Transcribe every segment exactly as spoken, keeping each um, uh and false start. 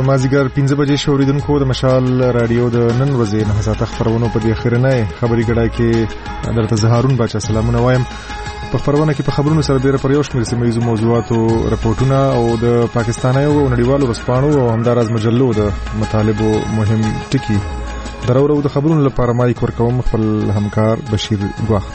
مازیګر پنځه بجې شو. اوریدونکو د مشال رادیو د نن ورځې نه ساعته خبرونه په دې اخرنۍ خبري ګډای کې درته زهارون بچا سلامونه وایم. په خبرونه کې په خبرونو سره ډېر پر یو شمېر سیمه ییزو موضوعاتو رپورټونه او د پاکستاني او نړیوالو ورځپاڼو او همداراز مجلو د مطالبو مهم ټکي درورو د خبرونو لپاره مایک ورکوم خپل همکار بشیر ګواخت.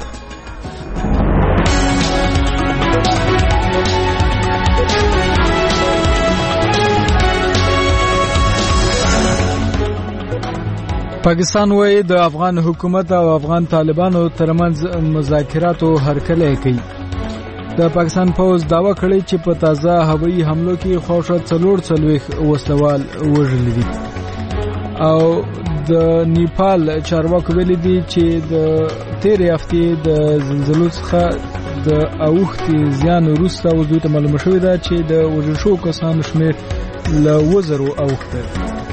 پاکستان وایي د افغان حکومت او افغان طالبانو ترمنځ مذاکراتو هرکلی کوي. د پاکستان پوز داوا کړی چې په تازه هوایي حملو کې خوښه څلور څلوېښت وسلوال وژلي دي او د نیپال چارواکو ویلي دي چې د تېرې هفتې د زلزلو څخه د اوښتې زیان وروسته اوس دوی ته معلومه شوې ده چې د وژل شوو کسانو شمېر له اووه زرو اوښتی.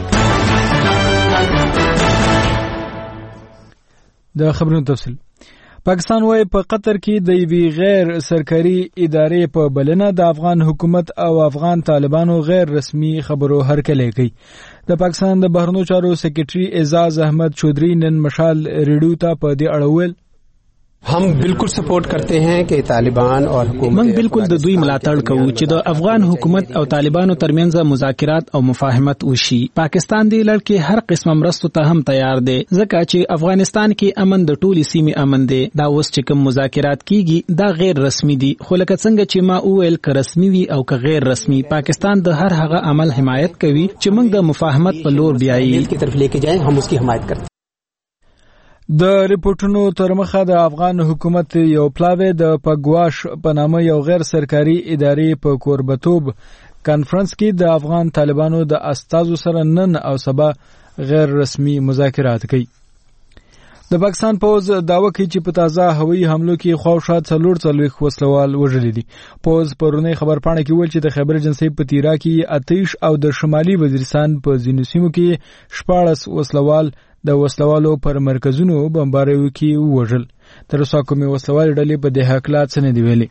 د خبرونو تفصیل. پاکستان وايي په قطر کې د یوې غیر سرکاري ادارې په بلنه د افغان حکومت او افغان طالبانو غیر رسمي خبرو هرکلی کوي. د پاکستان د بهرنیو چارو سکریټري اعزاز احمد چودھری نن مشال ریډیو ته په دې اړه وویل हम बिल्कुल सपोर्ट करते हैं कि तालिबान और हुकूमत موږ بالکل د دوی ملاتړ کوو چې د افغان حکومت او طالبانو ترمنځ مذاکرات او مفاهمت وشي. پاکستان دی لړ کې هر قسم مرستو ته هم تیار دی ځکه چې افغانستان کې امن د ټولي سیمې امن دی. دا اوس چې کوم مذاکرات کیږي دا غیر رسمي دي خو لکه څنګه چې ما وویل که رسمي وي او که غیر رسمي پاکستان د هر هغه عمل حمایت کوي چې موږ د مفاهمت په لور بیایي की तरफ लेके जाएं हम उसकी हिमायत करते हैं. د ریپورتونو تر مخه د افغان حکومت یو پلاوی د پګواش په نامه یو غیر سرکاري ادارې په کوربتوب کانفرنس کې د افغان طالبانو د استازو سره نن او سبا غیر رسمي مذاکرات کوي. د پاکستان پوز داوا کوي چې په تازه هوایي حملو کې خواوشا څلور څلوېښت وسلوال وژلي دي. پوز پرونی خبرپاڼه کې ویل چې د خیبر ایجنسۍ په تیرا کې اتیش او د شمالي وزیرستان په ځینو سیمو کې شپاړس وسلوال د وسلوالو پر مرکزونو بمباریو کې وژل. تر اوسه کومې وسلوال ډلې په دې هکله څه نه دي ویلي.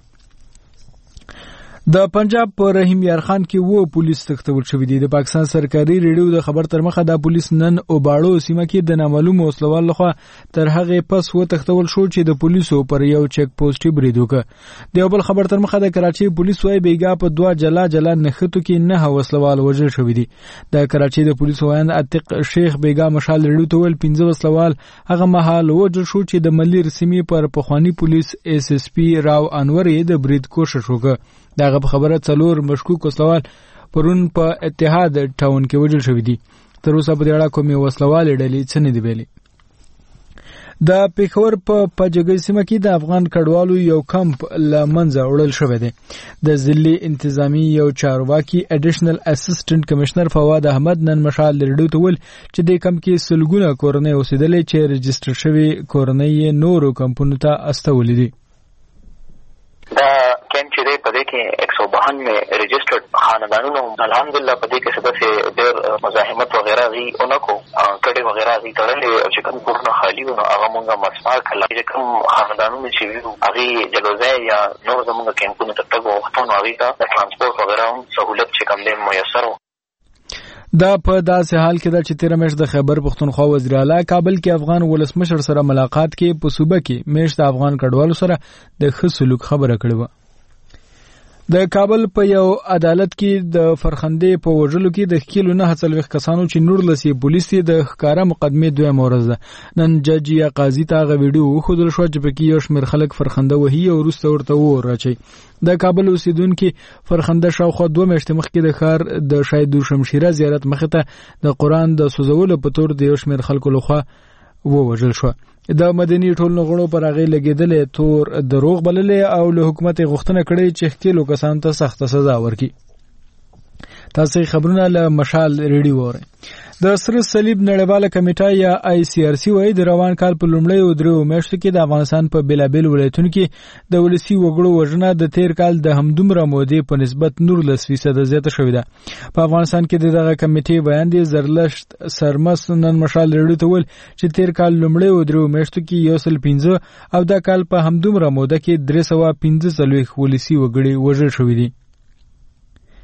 د پنجاب په رحیم یار خان کې وو پولیس تختول شوی دی. د پاکستان سرکاري ریډیو د خبر تر مخه د پولیس نن اوباړو سیمه کې د نامعلوم وسلوال لخوا تر هغه پس و تختول شو چې د پولیسو پر یو چیک پوسټ برید وکړ. د یو بل خبر تر مخه د کراچي پولیس وايي بیګا په دوه جلا جلا نښتو کې نه وسلوال وژل شوی دی. د کراچي د پولیسو وایند عتیق شیخ بیګا مشال ریډیو ته ویل پنځه وسلوال هغه مهال وژل شو چې د ملیر سیمې پر پخوانی پولیس اس اس پی راو انور یې د برید کوشش وکړ. داغه په خبره څلور مشکوک وسلوال پرون په اتحاد ټاون کې وژل شوی دي. تر اوسه په دې اړه کومې وسلوال ډلې څه نه دي ویلي. د پیښور په پجګۍ سیمه کې د افغان کډوالو یو کمپ له منځه وړل شوی دی. د ضلعي انتظامی یو چارواکي اډیشنل اسسټنټ کمشنر فواد احمد نن مشال ریډیو ته ویل چې د کمپ کې سلګونه کورنۍ اوسېدلې چې رجسټر شوي کورنۍ نورو کمپونو ته استولې دي. دا کیمپ چې دی په دې کې ایک سو باون میں رجسٹرڈ خاندانونو الحمدلله په دې کې څه داسې ډېر مزاحمت وغیرہ غي اونکو کډې وغیرہ غي تړلې او چې کوم کورونه خالي وو نو هغه مونږه مسمار کړل. چې کوم خاندانونو چې ویو هغه جلوځای یا نور زمونږ کیمپونو ته تګ وختونه هغه ته د ترانسپورت وغیرہ هم سہولت چې کوم دی میسر و. دا په داسې حال کې ده چې تیره میاشت د خیبر پښتونخوا وزیر اعلی کابل کې افغان ولسمشر سره ملاقات کې په صوبه کې میاشت د افغان کډوالو سره د ښه سلوک خبره کړې وه. د کابل په یو عدالت کې د فرخندې په وژلو کې د ښکیلو نهه څلوېښت کسانو چې نورلس یې پولیس یې د ښکاره مقدمې دویمه ورځ ده. نن جج یا قاضي ته هغه ویډیو وښودل شوه چې پکې یو شمېر خلک فرخنده وهي او وروسته ورته اور اچوي. د کابل اوسیدونکي فرخنده شاوخوا دوه میاشتې مخکې د ښار د شاهد شمشیره زیارت مخې ته د قرآن د سوځولو په تور د یو شمېر خلکو لخوا ووژل شوه. د مدني ټولنو غړو پر هغې لګېدلې تور دروغ بللې او له حکومت یې غوښتنه کړې چې ښکېلو کسانو ته سخته سزا ورکړي. تاسو خبرونه له مشال ریډیو اورئ. د سره صلیب نړیواله کمیټه یا آی سی آر سی وايي د روان کال په لومړۍ او دریو میاشتو کې د افغانستان په بیلابیل ولایتونو کې د ولسي وګړو وژنه د تیر کال د همدومره مودې په نسبت نورلس فیصده زیاته شوې ده. په افغانستان کې دغه کمیټې بیان دی زرلشت سرمس نن مشال ریډیو ته ویل چې تیر کال لومړۍ او دریو میاشتو کې یو سل پنځه او دا کال په همدومره موده کې درې سوه پنځه څلوېښت ولسي وګړي وژل شوي دي.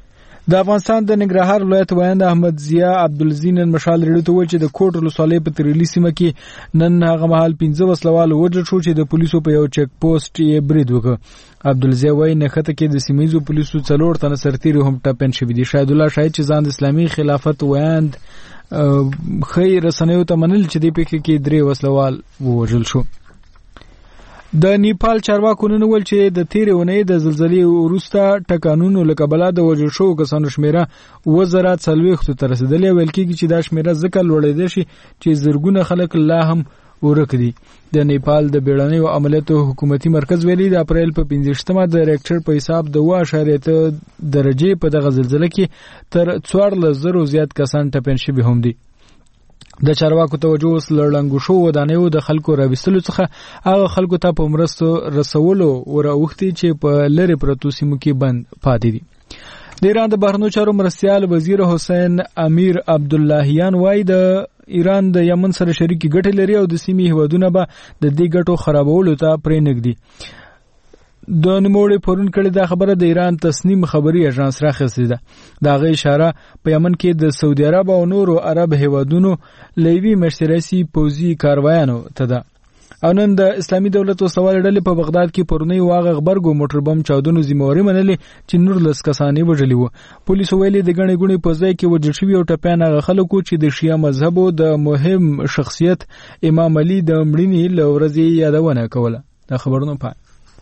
د افغانستان د ننګرهار ولایت وایند احمد ضیا عبدالزین مشال ریډیو ته وایي چې د کوټ ولسوالۍ په تریلي سیمه کې نن هغه مهال پنځه وسلوال وژل شو چې د پولیسو په یو چک پوسټ یې برید وکړ. عبدالضیا وایي نښته کې د سیمه ییزو پولیسو څلور تنه سرتیري هم ټپیان شوي دي. شاهد الله شاهد چې ځان د اسلامي خلافت وایند ښیي رسنیو ته منل چې دې پیښې کې درې وسلوال ووژل شو. د نیپال چارواکو نن ویل چې د تیرې اونۍ د زلزلې وروسته ټکانونو له کبله د وژل شوو کسانو شمیره اووه زره څلوېښتو ته رسېدلې. ویل کېږي چې دا شمیره ځکه لوړېدی شي چې زرګونه خلک لا هم ورک دي. د نیپال د بیړنیو عملیاتو حکومتي مرکز ویلي د اپریل په پنځویشتمه د ریکټر په حساب د اوه اعشاریه اته درجې په دغه زلزله کې تر څوارلس زرو زیات کسان ټپیان شوي هم دي. د چارواکو توجه اوس له ړنګو شوو ودانیو د خلکو راویستلو څخه هغه خلکو ته په مرستو رسولو وراوښتي چې په لرې پرتو سیمو کې بند پاتې دي. د ایران د بهرنیو چارو مرستیال وزیر حسین امیر عبداللهیان وایي د ایران د یمن سره شریکي ګټې لري او د سیمې هیوادونه به د دې ګټو خرابولو ته پرې نږدي. د نوموړي پرون کړي دا خبره د ایران تصنیم خبري اژانس راخصه ده. دا غي اشاره په یمن کې د سعودي عرب او نورو عرب هیوادونو لوی مشترکي پوزي کاروایانو ته ده. او نن د اسلامي دولت وسوال ډلې په بغداد کې پرونی واغ غبرګو موټر بم چاودنو ذمہواری منلې چې نور لس کسانې وژلي وو. پولیسو ویلي د غنې غونې په ځای کې وژل شوي او ټپیان هغه خلکو چې د شیعه مذهب او د مهم شخصیت امام علي د مړینې له ورځې یادونه کوله. دا خبرونه پای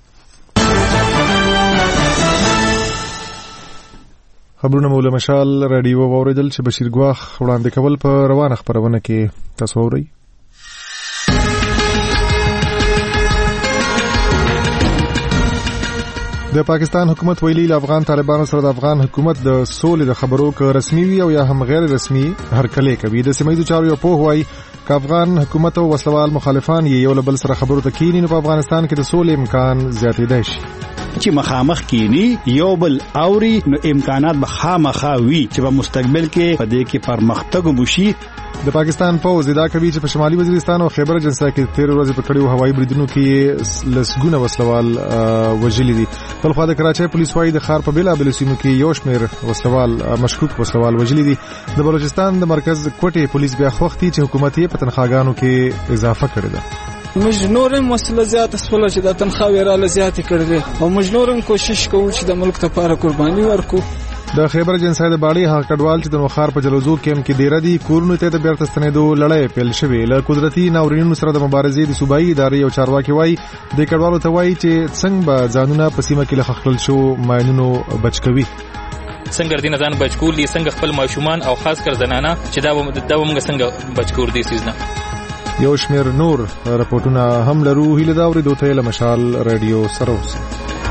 خبرونه مولا مشال رادیو واوریدل چې بشیر ګواخ وړاندې کول په روانه خبرونه کې تاسو اورئ. د پاکستان حکومت ویلي له افغان طالبانو سره د افغان حکومت د سولې د خبرو که رسمي وي او یا هم غیر رسمي هرکلی کوي. د سیمه ییزو چارو یو پوه وایي که افغان حکومت او وسلوال مخالفان یې یو له بل سره خبرو ته کینی نو په افغانستان کې د سولې امکان زیاتېدای شي. چې مخامخ کینی یو بل اوري نو امکانات به خامخا وي چې په مستقبل کې په دې کې پرمختګ وشي. د پاکستان پوځ ادعا کوي چې په شمالي وزیرستان او خیبر اجنسا کې تیر ورځې په کړیو هوایي بریدونو کې لسګونه وسلوال وژلي دي. بل خو د کراچۍ پولیس وايي د ښار په بېلابېلو سیمو کې یو شمېر وسلوال مشکوک وسلوال وژلي دي. د بلوچستان د مرکز کوټې پولیس بیا خوښتي چې حکومت یې په تنخواګانو کې اضافه کړې ده. موږ نورم مسله زیاته سوله چې د تنخواې را لزیاتې کړې او موږ نورم کوشش کوو چې د ملک لپاره قرباني ورکړو. د خیبر اجنسا د باړې هغه کډوال چې د نوخار په جلوزو کېم کې ډیره دي کورونو ته د بیرته ستنېدو لړۍ پیل شوې. له قدرتي ناورینونو سره د مبارزې د صوبایي ادارې او چارواکي وایي د کډوالو ته وایي چې څنګه به ځانونه په سیمه کې له خښکړل شو ماینونو بچ کوي. څنګه دې ځان بچ کول دي څنګه خپل ماشومان او خاص کر زنانه چې دا د موږ څنګه بچ کول دي سیزنه. یو شمیر نور رپورټونه هم لرو. هیله دا اورېدو ته له مشال رادیو سره اوسئ.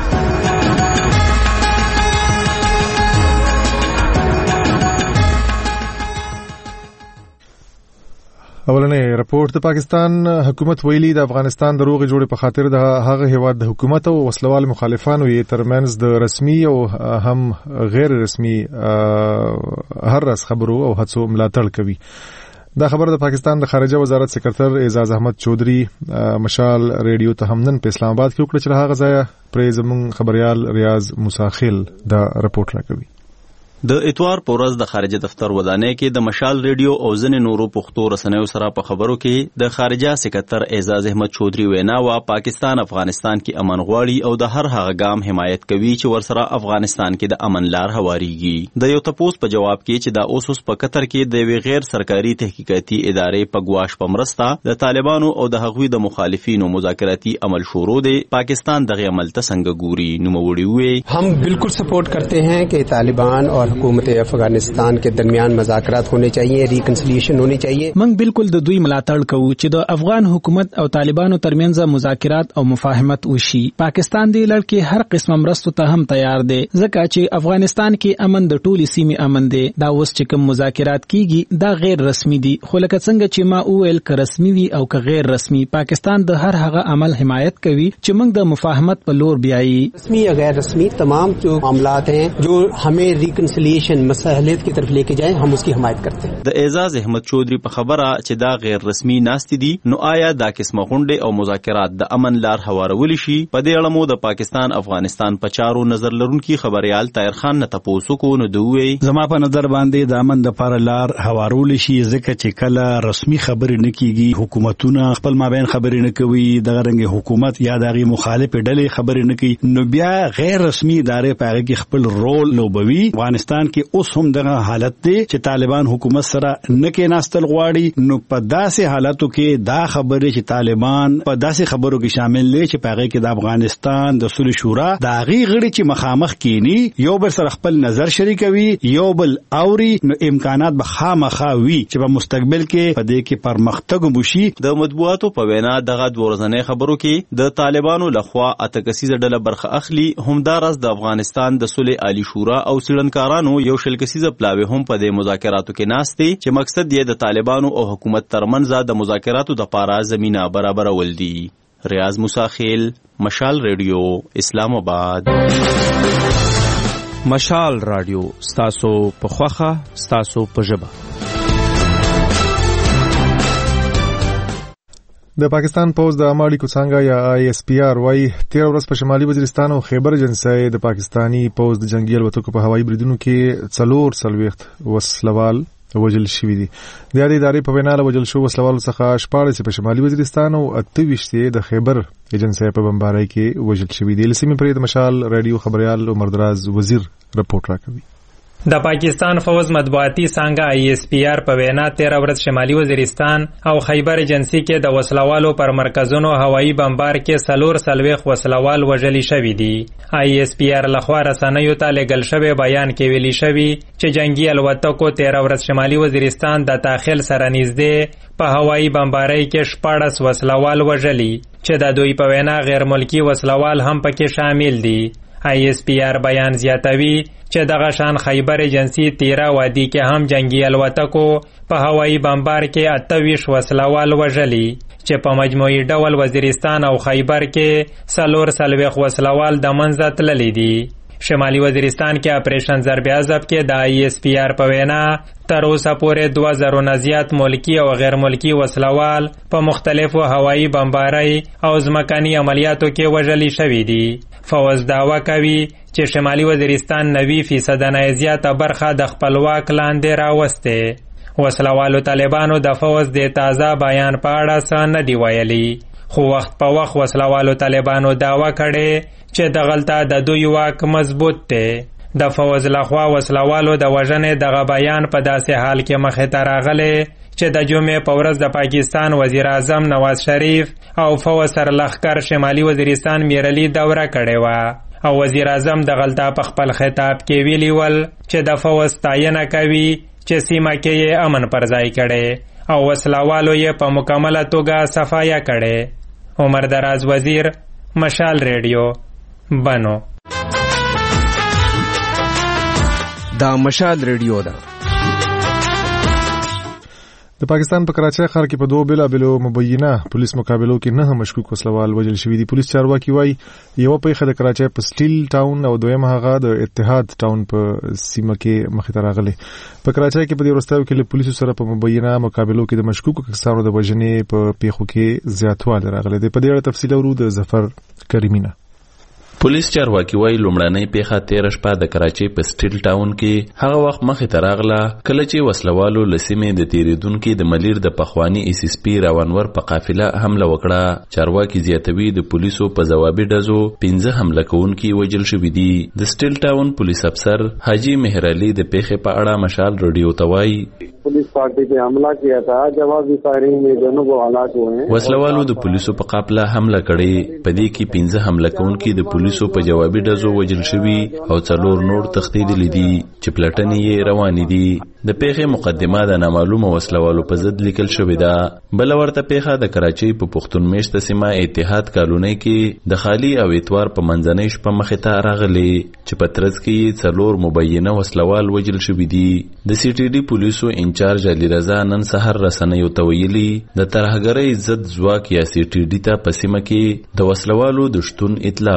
اولنې رپورت د پاکستان حکومت ویلي د افغانستان د روغې جوړې په خاطر د هغه هیواد د حکومت او وسلوال مخالفانو یې ترمنځ د رسمي او هم غیر رسمي هر راز خبرو او هڅو ملاتړ کوي. دا خبر د پاکستان د خارجه وزارت سکرټر اعزاز احمد چودھری مشال ریډیو ته همدن په اسلام آباد کې وکړه چې هغه ځای پرې زموږ خبريال ریاض مساخیل دا رپورت راکوي. د اتوار پورز د خارجه دفتر ودانۍ کې د مشال ریډیو او ځینې نورو پښتو رسنیو سره په خبرو کې د خارجه سکرټر اعزاز احمد چودھری وینا وا پاکستان افغانستان کې امن غواړي او د هر هغه ګام حمایت کوي چې ورسره افغانستان کې د امن لار هواریږي. د یو تپوس په جواب کې چې د اوسوس په قطر کې د وی غیر سرکاري تحقیقاتي ادارې په ګواښ په مرسته د طالبانو او د هغوی د مخالفینو مذاکراتي عمل شروع دی پاکستان دغه عمل ته څنګه ګوري نو موړي وي. हम बिल्कुल सपोर्ट करते हैं कि तालिबान और हुकूमत अफगानिस्तान के दरमियान मुज़ाकरात होने चाहिए, रिकन्सिलिएशन होनी चाहिए. موږ بالکل د دوی ملاتړ کوو چې د افغان حکومت او طالبانو ترمنځ مذاکرات او مفاهمت وشي. پاکستان د لړ کې هر قسم مرستو ته هم تیار دی ځکه چې افغانستان کې امن د ټولي سیمې امن دی. دا اوس چې کوم مذاکرات کیږي دا غیر رسمي دي خو لکه څنګه چې ما وویل که رسمي وي او که غیر رسمي پاکستان د هر هغه عمل حمایت کوي چې موږ د مفاهمت په لور بیایي. رسمي یا غیر رسمي تمام جو معاملات ہیں جو ہمیں ریکنسیلیشن रिकन्सिलिएशन मसलियत की तरफ लेके जाएं, हम उसकी हिमायत करते हैं। د اعزاز احمد چودري په خبره چې دا غیر رسمي ناستې دي، نو آیا دا قسمه غونډې او مذاکرات د امن لار هوارول شي؟ په دې اړه مو د پاکستان افغانستان په چارو نظر لرونکي خبريال طاهر خان نه تاسو کو نو دوی زما په نظر باندې د امن د لپاره لار هوارول شي، ځکه چې کله رسمي خبرې نه کیږي، حکومتونه خپل مابین خبرې نه کوي، د غرنګ حکومت یا دغه مخالف ډلې خبرې نه کوي، نو بیا غیر رسمي ادارې په هغه کې خپل رول لوبوي. افغانستان کې اوس هم دغه حالت دی چې طالبان حکومت سره نه کې ناستل غواړي، نو په داسې حالاتو کې دا خبرې چې طالبان په داسې خبرو کې شامل دي چې په هغه کې د افغانستان د صلح شورا د هغې غړي چې مخامخ کینی یو بل سره خپل نظر شریکوي، یو بل اوري، نو امکانات به خامخا وي چې په مستقبل کې په دې کې پرمختګ وشي. د مطبوعاتو په وینا دغه د ورځنۍ خبرو کې د طالبانو لخوا اته کسیزه ډله برخه اخلي. همدارس د افغانستان د صلح عالی شورا او څېړنکارانو یو شل کسیزه پلاوی هم په دې مذاکراتو کې ناست دي چې مقصد یې د طالبانو او حکومت ترمنځ د مذاکراتو د لپاره زمينه برابرول دي. ریاض موسی خیل، مشال ریډیو، اسلام آباد. مشال رادیو ستاسو په خوخه ستاسو په ژبه. د پاکستان پوز د عامه اړیکو څانګه یا آی اس پی آر وايي تیر ورځ په شمالي وزیرستان او خیبر جنسای د پاکستانی پوز د جنگي الوتکو په هوایي بریدونو کې څلور څلوېښت وسلوال وجل شوي دي. د دې ادارې په وینا له وجل شو وسلوالو څخه شپاړس په شمالي وزیرستان او اته ویشت د خیبر جنسای په بمبارۍ کې وجل شوي دي. لسمې پرې د مشال رادیو خبريال عمر دراز وزیر رپورټ راکوي. د پاکستان فوز مطبوعاتي څنګه آی اس پی آر په وینا تیر ورځ شمالي وزیرستان او خیبر ایجنسی کې د وسلوالو پر مرکزونو هوایي بمبار کې سلور سلويخ وسلوال وژلي شوي دي. آی اس پی آر لخوا رسنیو ته لګل شوی بیان کې ویلي شوی چې جنگي الوتکو تیر ورځ شمالي وزیرستان د داخل سره نږدې په هوایي بمبارۍ کې شپاړس وسلوال وژلي چې د دوی په وینا غیر ملکی وسلوال هم پکې شامل دي. آی اس پی آر بیان زیاتوي چې دغه شان خیبر ایجنسی تیرا وادي کې هم جنگي الوتکو په هوایي بمبار کې اته ویشت وسلوال وژلي چې په مجموعي ډول وزیرستان او خیبر کې سلور سلويخ وسلوال د منځه تللي دي. شمالي وزیرستان کې اپریشن ضرب عضب کې د آی اس پی آر په وینا تر اوسه پورې دوه زره نه زیات ملکی او غیر ملکی وسلوال په مختلفو هوایي بمبارۍ او ځمکني عملیاتو کې وژلي شوي دي. فوز دعوه کوي چې شمالي وزیرستان نوي فیصد نه زیاته برخه د خپلواک لاندې راوسته. وسلوالو طالبانو د فوز د تازه بیان په اړه څه نه دی ویلي، خو وخت په وخت وسلوالو طالبانو دعوه کړې چې دغلته د دوی واک مضبوط دی. د فوز لخوا وسلوالو د وژنې دغه بیان په داسې حال کې مخې ته راغلی چې د جمعې په ورځ د پاکستان وزیر اعظم نواز شریف او فوز سرلښکر شمالي وزیرستان میرعلي دوره کړې وه او وزیر اعظم دغلته په خپل خطاب کې ویلي ول چې د فوز ستاینه کوي چې سیمه کې یې امن پر ځای کړی او وسلوالو یې په مکمله توګه صفایه کړی. عمر دراز وزیر، مشال ریډیو، بنو. دا مشال ریډیو ده. د پاکستان په کراچۍ ښار کې په دوه بېلابېلو مبینه پولیس مقابلو کې نه مشکوک وسلوال وژل شوي دي. پولیس چارواکي وایي یوه پیښه د کراچۍ په سټیل ټاون او دویمه هغه د اتحاد ټاون په سیمه کې مخې ته راغلې. په کراچۍ کې په دې وروستیو کې له پولیسو سره په مبینه مقابلو کې د مشکوکو کسانو د وژنې په پیښو کې زیاتوالی راغلی دی. په دې اړه تفصیل اورو د ظفر کریمینه. پولیس چارواکي وایي لومړنۍ پیښه تېره شپه د کراچۍ په سټیل ټاون کې هغه وخت مخې ته راغله کله چې وسلوالو له سیمې د تېرېدونکي د ملیر د پخواني ایس ایس پي راونور په قافله حمله وکړه. چارواکي زیاتوي د پولیسو په ځوابي ډزو پنځه حمله کوونکي وژل شوي دي. د سټیل ټاون پولیس افسر حاجی مهرعلي د پیښې په اړه مشال ریډیو ته وایي पुलिस पार्टी पे हमला किया था, जवाबी फायरिंग में दोनों को हलाक हुए हैं. وسلوالو د پولیسو په قافله حمله کړې. په دې کې پنځه حمله کوونکي د پولیسو په جوابي ډزو وژل شوي او څلور نور تښتېدلي دي چې پلټنې یې روانې دي. د پیښې مقدمه د نامعلومه وسلوالو په ضد لیکل شوې ده. بله ورته پیښه د کراچۍ په پښتون میشته سیمه اتحاد کالونۍ کې د خالي او اتوار په منځنۍ شپه مخې ته راغلې چې په ترڅ کې څلور مبینه وسلوال وژل شوي دي. د سی ټي ډي پولیسو انچارج علي رضا نن سحر رسنیو ته ویلي د ترهګرۍ ضد ځواک یا سی ټي ډي ته په سیمه کې د وسلوالو د شتون اطلاع وه.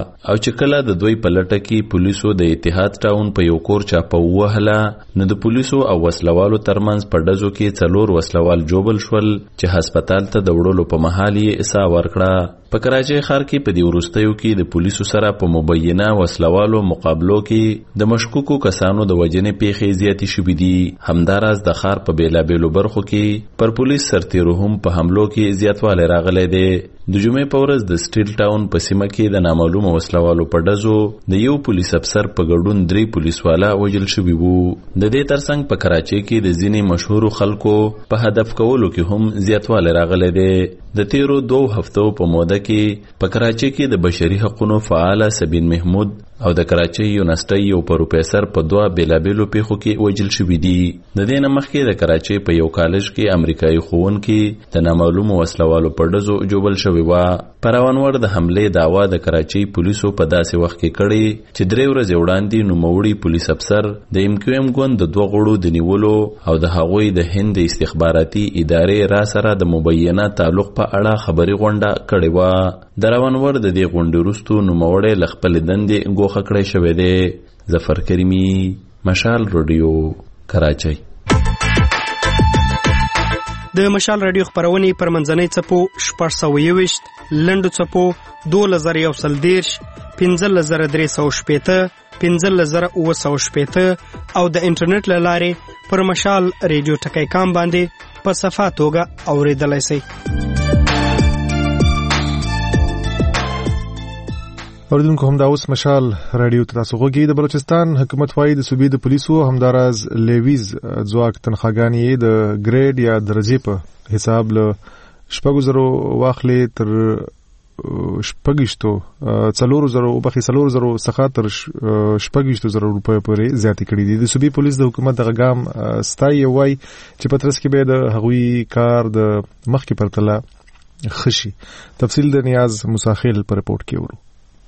او چې کله د دوی په لټه کې پولیسو د اتحاد ټاون په یو کور چاپه وهله نو د پولیسو او وسلوالو ترمنځ په ډزو کې څلور وسلوال جوبل شول چې هسپتال ته د وړلو په مهال یې اسا ورکړه. په کراچۍ ښار کې په دې وروستیو کې د پولیسو سره په مبینه وسلوالو مقابلو کې د مشکوکو کسانو د وجنې پیښې زیاتې شوې دي. همداراز د ښار په بیلابیلو برخو کې پر پولیس سرتیرو هم په حملو کې زیاتوالی راغلی دی. د جمعې په ورځ د سټیل ټاون په سیمه کې د نامعلومو وسلوالو په ډزو د یو پولیس افسر په ګډون درې پولیسوالا وژل شوي وو. د دې ترڅنګ په کراچۍ کې د ځینې مشهورو خلکو په هدف کولو کې هم زیاتوالی راغلی دی. د تیرو دوه هفتو په موده کې په کراچۍ کې د بشري حقوقو فعال سبین محمود او د کراچۍ یونیورسيټي یو پروفیسور په دوه بیلابیلو پیښو کې وژل شوي دي. د دې نه مخکې د کراچۍ په یو کالج کې امریکایي ښوونکي د نامعلومو وسلوالو په ډزو جوبل شوي وه. په روانور د حملې دعوا د کراچۍ پولیسو په داسې وخت کې کړې چې درې ورځې وړاندې نوموړي پولیس افسر د ایم کیو ایم ګوند د دوه غړو د نیولو او د هغوی د هند استخباراتي ادارې را سره د مبینه تعلق په اړه خبري غونډه کړې وه. د روانور د دې غونډې وروسته نوموړی له خپلې دندې ګوښه کړی شوی دی. ظفر کریمي، مشال رادیو، کراچۍ. د مشال رادیو خبرونه پر منځنۍ څپو شپږ سوه یوویشت، لنډو څپو دولس زره یو سل دېرش، پنځلس زره درې سوه شپېته، پنځلس زره اووه سوه شپېته او د انټرنیټ له لارې پر مشال رادیو ټکی کام باندې په صفا توګه اورېدلی شئ. اوریدونکو هم دا اوس مشال رادیو ته تاسو غوږی. د بلوچستان حکومت وايي د صوبې د پولیسو همداراز لیویز ځواک تنخواګانې د ګریډ یا درجې په حساب له شپږو زرو واخلې تر شپږیشتو څلورو زرو بخي څلورو زرو څخه تر شپږیشتو زرو روپیو پورې زیاتې کړي دي. د صوبې پولیس د حکومت دغه ګام ستایي او وايي چې په ترڅ کې به د هغوی کار د مخکې پرتله خشي. تفصیل د نیاز مساخیل په رپورټ کې ورو.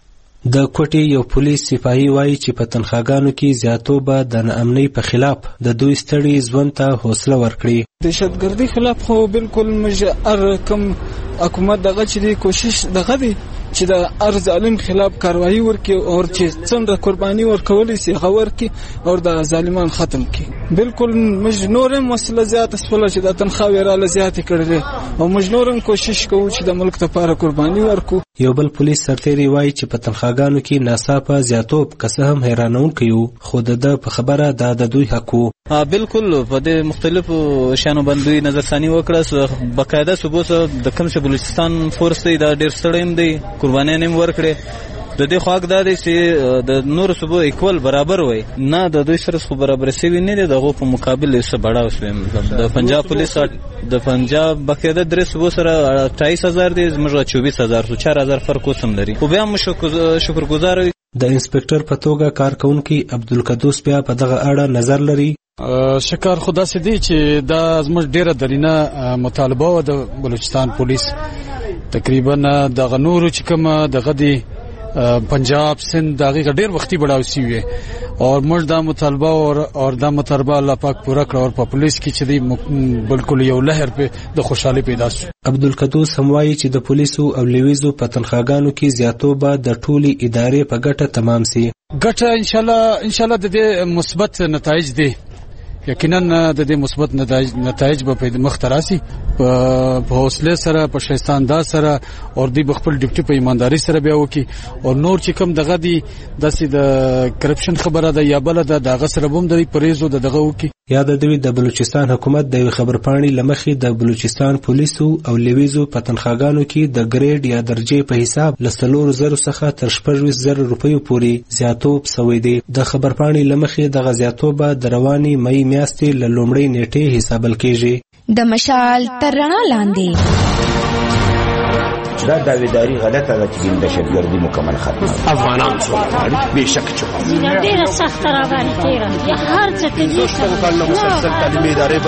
د کوټي یو پولیس سپاهي وایي چې په تنخواګانو کې زیاتو به د ناامنۍ په خلاف د دوی ستړي ژوند ته حوصله ورکړي. دهشتګردي خلاف خو بالکل موږ هر کوم حکومت دغه چې دی کوشش دغه دی چې د هر ظالم خلاف کاروایی وکړي او چې څنګه قرباني ورکول شي هغه ورکړي او د ظالمان ختم کړي. بالکل موږ نورم مسله زیات اسفل چې د تنخواه را لزیات کړي او موږ نورم کوشش کوو چې د ملک لپاره قرباني ورکړو. یو بل پولیس سرتیری وایي چې په تنخواګانو کې ناڅاپه زیاتوب که څه هم حیرانونکی و خو د په خبره دا د دوی حق و. بالکل په دې مختلفو شانو باندې نظرثاني وکړه. بقاعده صوبو سره د کوم چې بلوچستان فورس دی دا ډېر ستړی دی قرباني نه ورکړي. د دې خواږ دا دی چې د نور صوبو ایکول برابر وای نه د دوی سره خو برابر شوی نه دی دغه په مقابل یې څه بڑا وسوي. د پنجاب پولیس د پنجاب بقاعده درې صوبو سره اٹھائیس ہزار دی زموږ چوبیس هزار تو چار هزار فرق وسم لري. خو بیا موږ شکرګزار یو. د انسپکټر په توګه کارکونکي عبدالقدوس بیا په دغه اړه نظر لري. شکر خدا سي دي چې دا زموږ ډیره درینه مطالبه و د بلوچستان پولیس تقریبا د غنورو چې کوم دغه دی پنجاب سند دغه ډیر وختي بڑاو سی وي اور موږ دا مطالبه اور اور دا مطالبه الله پاک پورا کړ او په پولیس کې چې دی بالکل یو لهر په د خوشحالي پیدا شو. عبدالقدوس هم وایي چې د پولیسو او لیویزو په تنخواګانو کې زیاتوبه د ټولي ادارې په ګټه تمام سي. ګټه ان شاء الله ان شاء الله د دې مثبت نتایج دي. یقینا د دې مثبت نتایج نتایج به په مخ تراسي په حوصله سره په شایستان دا سره او د خپل ډیپټي په ایمانداري سره بیا وکي او نور چې کوم دغه دي د کرپشن خبره ده یا بل ده دغه سره بم د پریزو دغه وکي. یا د دوی د بلوچستان حکومت د خبرپاڼې لمخې د بلوچستان پولیسو او لیویزو په تنخواګانو کې د ګریډ یا درجې په حساب له څلورو زرو څخه تر شپږویشت زره روپیو پورې زیاتوب شوی دی. د خبرپاڼې لمخې دغه زیاتوبه د روانې مئی میاشتې له لومړۍ نیټې حسابل کېږي. د مشال تر رڼا لاندې دا داویداری غلطه ده چې د دهشتګردي مکمل ختمه افغانان سو غواړي بهشکه چې ډیره سخت را باندې تیره یا هر څه ته دي څنګه مسلسل تعلیمي ادارې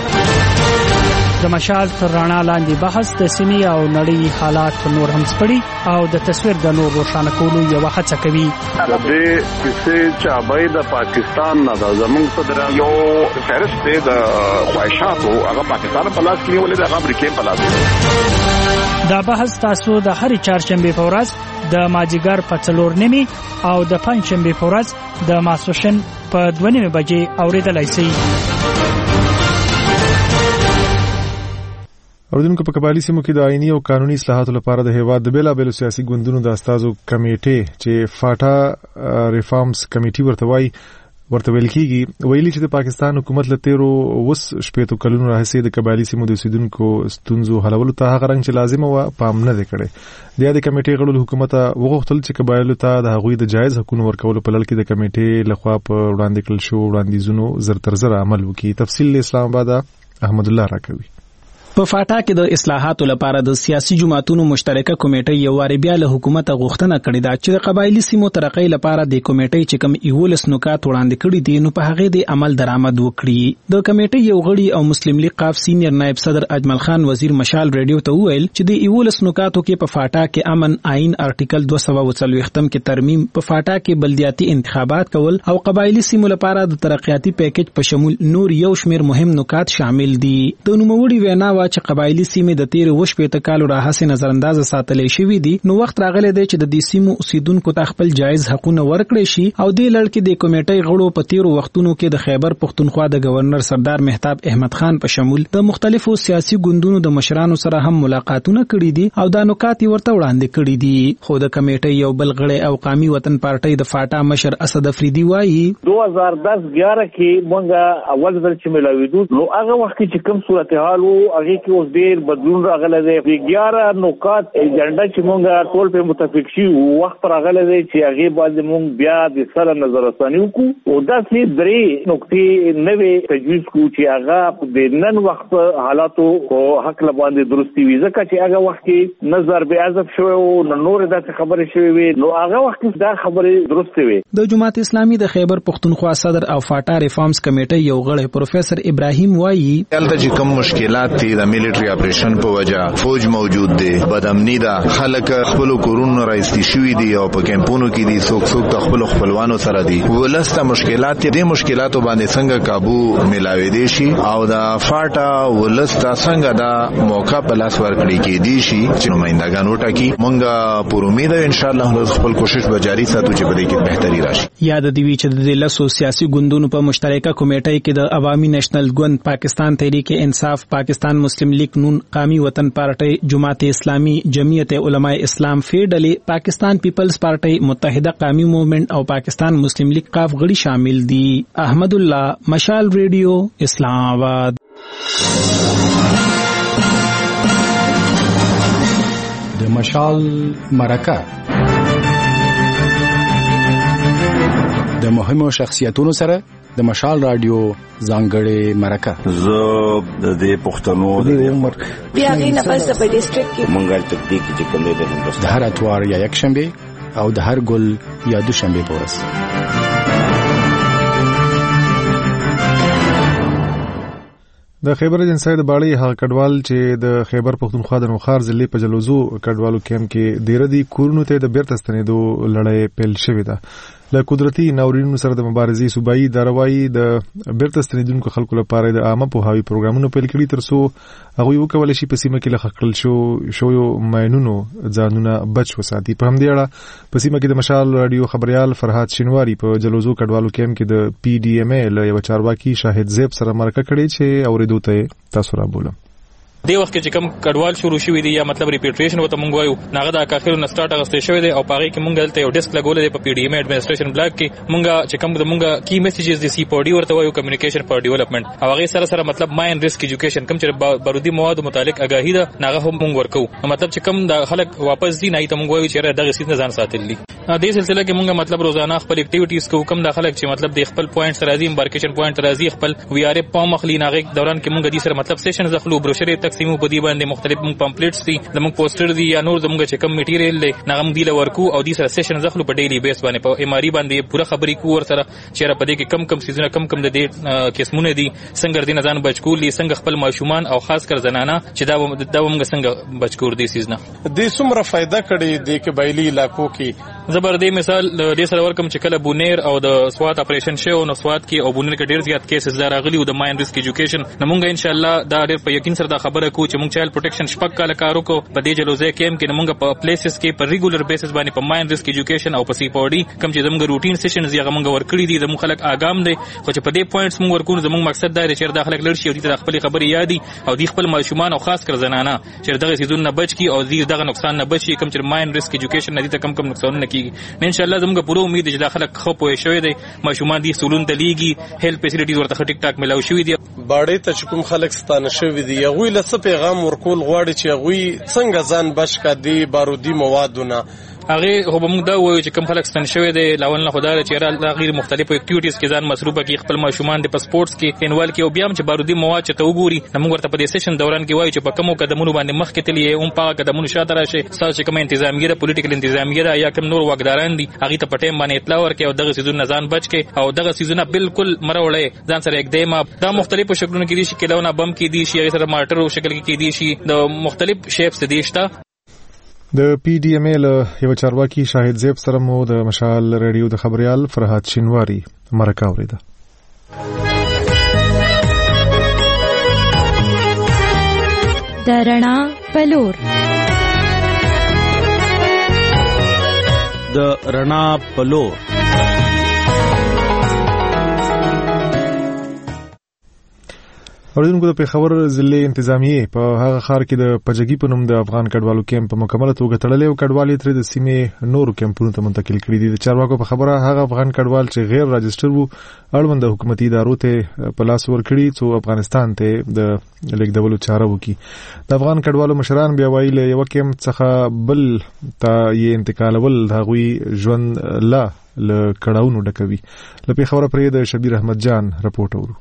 باندې د مشال تر رڼا لاندې بحث د سیمې او نړۍ حالات نور هم سپړي او د تصویر د نور روښانه کولو یو هڅه کوي. د دې کیسې چابای د پاکستان نه د زمونږ صدر یو فهرست دی د خواهشاتو هغه پاکستان په لاس کې نیولې د امریکا په لاس. دا بحث تاسو د هرې چهارشنبه په ورځ د ماجیګر په څلور نیمې او د پنځشنبه په ورځ د ماسوشن په دوه نیمې بجې اوریدلای شي. اوریدونکو په قبایلی سیمو کې د آئینی او قانوني اصلاحاتو لپاره د هیواد د بیلابېلو سیاسي ګوندونو د استازو کمیټې چې فاټا ریفارمز کمیټي ورته وایي ورته ویل کېږي ویلي چې د پاکستان حکومت له تیرو اوس شپېتو کلونو راهیسې د قبایلي سیمو د اوسیدونکو ستونزو حلولو ته هغه رنګ چې لازمه وه پام نه دی کړی. د یادې کمیټې غړو له حکومته وغوښتل چې قبایلو ته د هغوی د جایز حقونو ورکولو په لړ کې د کمیټې لخوا په وړاندې کړل شوو وړاندیزونو زر تر زره عمل وکړي. تفصیل اسلام آباد احمد الله راکوي. په فاټا کې د اصلاحاتو لپاره د سیاسي جماعتونو مشترکه کمیټه یو واری بیا له حکومت غوښتنه کړې ده چې د قبایلی سیمو ترقۍ لپاره د کمیټې چې کوم یولس نکات وړاندې کړي دي نو په هغه د عمل درآمد وکړي. د کمیټې یو غړي او مسلم لیگ قاف سینیئر نائب صدر اجمل خان وزیر مشال ریډیو ته وویل چې د یولس نکاتو کې په فاټا کې امن آئین ارټیکل دوه سوه او څلوېښتم کې ترمیم، په فاټا کې بلدیاتي انتخابات کول او قبایلی سیمو لپاره د ترقیاتي پیکیج په شمول نور یو شمیر مهم نکات شامل دي. د نوموړي وینا وا چې قبایلی سیمې د تیر وشپېته کالو راهیسې نظر انداز ساتلې شوې دي نو وخت راغلی دی چې د دې سیمو اوسیدونکو ته خپل جایز حقونه ورکړي شي او د لړ کې د کمیټې غړو په تیر وختونو کې د خیبر پښتونخوا د گورنر سردار مهتاب احمد خان په شمول د مختلفو سیاسي ګوندونو د مشرانو سره هم ملاقاتونه کړي دي او دا نکات ورته وړاندې کړي دي. خو د کمیټې یو بل غړی او قومي وطن پارټۍ د فاټا مشر اسد افریدي وایي دو هزار دس ګیاره کې مونږه اول ځل چې ملاویدو نو هغه وخت چې کوم صورتحال وو هغه کې اوس ډېر بدلون راغلی دی. د ګیاره نکات ایجنډا چې مونږه ټول په متفق شي وخت راغلی دی چې هغه باندې مونږ بیا د سره نظر ثاني وکړو او داسې درې نکتې نوې تجویز کړو چې هغه د نن وخت حالاتو او حق باندې درستی وي ځکه چې هغه وخت کې نظر به حذف شوی او نور داسې خبرې شوی وي نو هغه وخت دا خبرې درسته وي. د جماعت اسلامي د خیبر پښتونخوا صدر او فاټا ریفارمز کمیټې یو غړی پروفیسر ابراهیم وایي دلته چې کوم مشکلات دي د میلیټری اپریشن په وجه فوج موجود دی، بدامنی ده، خلک خپل کورونو راځي شوی دي او په کمپونو کې دي څوک څوک خپل خپلوانو سره دي ولسته مشکلات دي. مشکلاتو باندې څنګه काबू ملاوي دي شي او دا فاټا ولسته څنګه دا موقع په لاس ورکړي کې دي شي چې نمائندګان وټاکي. مونږه پر امید ان شاء الله خپل کوشش به جاری ساتو چې بده کې بهتري راشي. یاد دی وی چې د لاسو سیاسي ګوندونو په مشترکه کمیټې کې د عوامي نېشنل ګوند، پاکستان تحریک انصاف، پاکستان مسلم لیگ نون، قومي وطن پارټۍ، جماعت اسلامي، جمعیت علماء اسلام فی ډلې، پاکستان پیپلز پارټۍ، متحده قومي موومېنټ او پاکستان مسلم لیگ قاف غړي شامل دي. احمد الله، مشال ریډیو، اسلام آباد. د مشال مرکه د مهمو شخصیتونو سره د مشال رادیو ځانګړې مرکه. زه د دې پښتنو د عمر بیا غي نه پس په ډیسټریکټ کې منګل تکدیک چې کوم دی د هندوستان د هر اتوار یا یک شنبه او د هر ګل یا دوشنبه پورس. د خیبر اجنسی د باړې هغه کډوال چې د خیبر پښتونخوا د نوخار ضلع په جلوزو کډوالو کیمپ کې ډیر دي کورونو ته د بیرته ستنېدو لړۍ پیل شوې ده. له قدرتي ناورینونو سره د مبارزې صوبایي داروایي د بیرته ستنېدونکو خلکو لپاره د عامه پوهاوي پروګرامونو پیل کړي تر څو هغوی وکولی شي په سیمه کې له خکړل شو شویو ماینونو ځانونه بچ وساتي. په همدې اړه په سیمه کې د مشال رادیو خبريال فرهاد شینواری په جلوزو کډوالو کیمپ کې د پی ډي ایم ای له یو چارواکي شاهد زیب سره مرکه کړې چې اوریدو ته تاسو را بولم. دی وخت کې چې کوم کډوال شروع شوی دی یا مطلب ریپیټریشن وته مونږ وایو ناغه د اخر نو سٹارټ اغستې شوی دی او پاره کې مونږ دلته یو ډیسک لګولې دی په پی ډي ایم ایڈمنسټریشن بلاک کې مونږ چې کوم د مونږ کی میسیجز دي سی پی ډي ورته وایو کمیونیکیشن فار ډیولپمنٹ او هغه سره سره مطلب ماین ریسک ایجوکیشن کوم چې بارودي مواد متعلق آگاهی ده ناغه هم مونږ ورکو مطلب چې کوم د خلک واپس دي نه ته مونږ وایو چې دغه سیس نه ځان ساتلی دې سلسله کې مونږ مطلب روزانه خپل اکټیویټیز کوو کوم د خلک چې مطلب د خپل پوینټس راځي امبارکیشن پوینټ راځي خپل وی ار اف پام مخلي ناغه دوران کې مونږ دې سره مطلب سیشن زخلو بروشر تقسیمو په دې باندې مختلف مونږ پمفلیټس دي زموږ پوسټر دي یا نور زموږ چې کوم میټیریل دی ناغه مونږ دی ورکو او دې سره سیشن زخلو په ډیلی بیس باندې په ام ار ای باندې پوره خبرې کو ور سره چې را پدې کې کم کم سیزونه کم کم د دې قسمونه دي څنګه دې نه ځان بچکولې څنګه خپل ماشومان او خاص کر زنانه چې دا د موږ څنګه بچکور دي سیزنه دې څومره فائدہ کړي د قبایلی علاقو کې زبردي مثال د دې سره ورکم چې کله بونیر او د سوات اپریشن شو نو سوات کې او بونیر کې ډیر زیات کیسز راغلي او د ماین ریسک ایجوکیشن نمونږ ان شاء الله دا ډیر په یقین سره دا خبره کو چې مونږ چایلډ پروټیکشن شپږ کال کارو کو په دې جلوزه کېم کې نمونږ په پلیسز کې په ریګولر بیسس باندې په ماین ریسک ایجوکیشن او په سی پوډي کم چې زموږ روټین سیشنز یې موږ ورکړي دي زموږ خلک آګام دي خو چې په دې پوینټس موږ ورکو زموږ مقصد دا دی چې داخله لړشي او دې خپل خبري یادي او دې خپل ماشومان او خاص کر زنانه چې دغه سيزون نه بچ کی او دې دغه نقصان نه بچي کم چې ماین ریسک ایجوکیشن نه دي ته کم کم نقصان نه کیږي ان شاء الله زموږ پوره امید چې داخله خو پوي شوی دی ماشومان دي سولون د لیګي هیلث فیسیلیټیز ورته ټیک ټاک ملاو شوی دي باړې ته چې کوم خلک ستانه شوی دي یغوی له پیغام ورکول غواړي چې یغوی څنګه ځان بچ کړي بارودي موادونه هغه خو موږ دا وایو چې کوم خلک ستن شوی دی لاول نه خدای چې را غیر مختلفو اکټیویټیز کې ځان مصروفه کې خپل ماشومان د پاسپورتس کې انوال کې او بیا هم چې بارودي مواد چې ته وګوري موږ ورته په دې سیشن دوران کې وایو چې په کومو قدمونو باندې مخ کې تللی هم په قدمونو شاته راشي تاسو چې کوم انتظامیه ده پولیټیکل انتظامیه ده یا کوم نور واګداران دي هغه ته په ټیم باندې اطلاع ورکړي او دغه سيزون نزان بچ کې او دغه سيزونه بالکل مروړې ځان سره اقدام دا مختلفو شکلونو کې دي چې کلهونه بم کې دي شي سره مارټر شکل کې دي شي د مختلف شیپس دي شته د پی ډی ایم ال یو چارواکي شاهد زیب سره مو د مشال ریډیو د خبريال فرحات شینواری مرکه اوریده د رڼا پلور د رڼا پلور اوریدونکو د پیښور ضلع انتظامیه په هغه خار کې د پجګي په نوم د افغان کډوالو کیمپ په مکمله توګه تړلې او کډوالي تر د سیمې نورو کیمپونو ته منتقل کړي دي د چارواکو په خبره هغه افغان کډوال چې غیر راجستر وو اړوند د حکومتي ادارو ته په لاس ورکړي څو افغانستان ته د لیږدولو چاره وکړي د افغان کډوالو مشران بیا وایي له یو کیمپ څخه بل ته یې انتقالول هغوی ژوند لا له کډاونو ډکوي لکه خبره پرې د شبیر احمد جان راپورټ ورو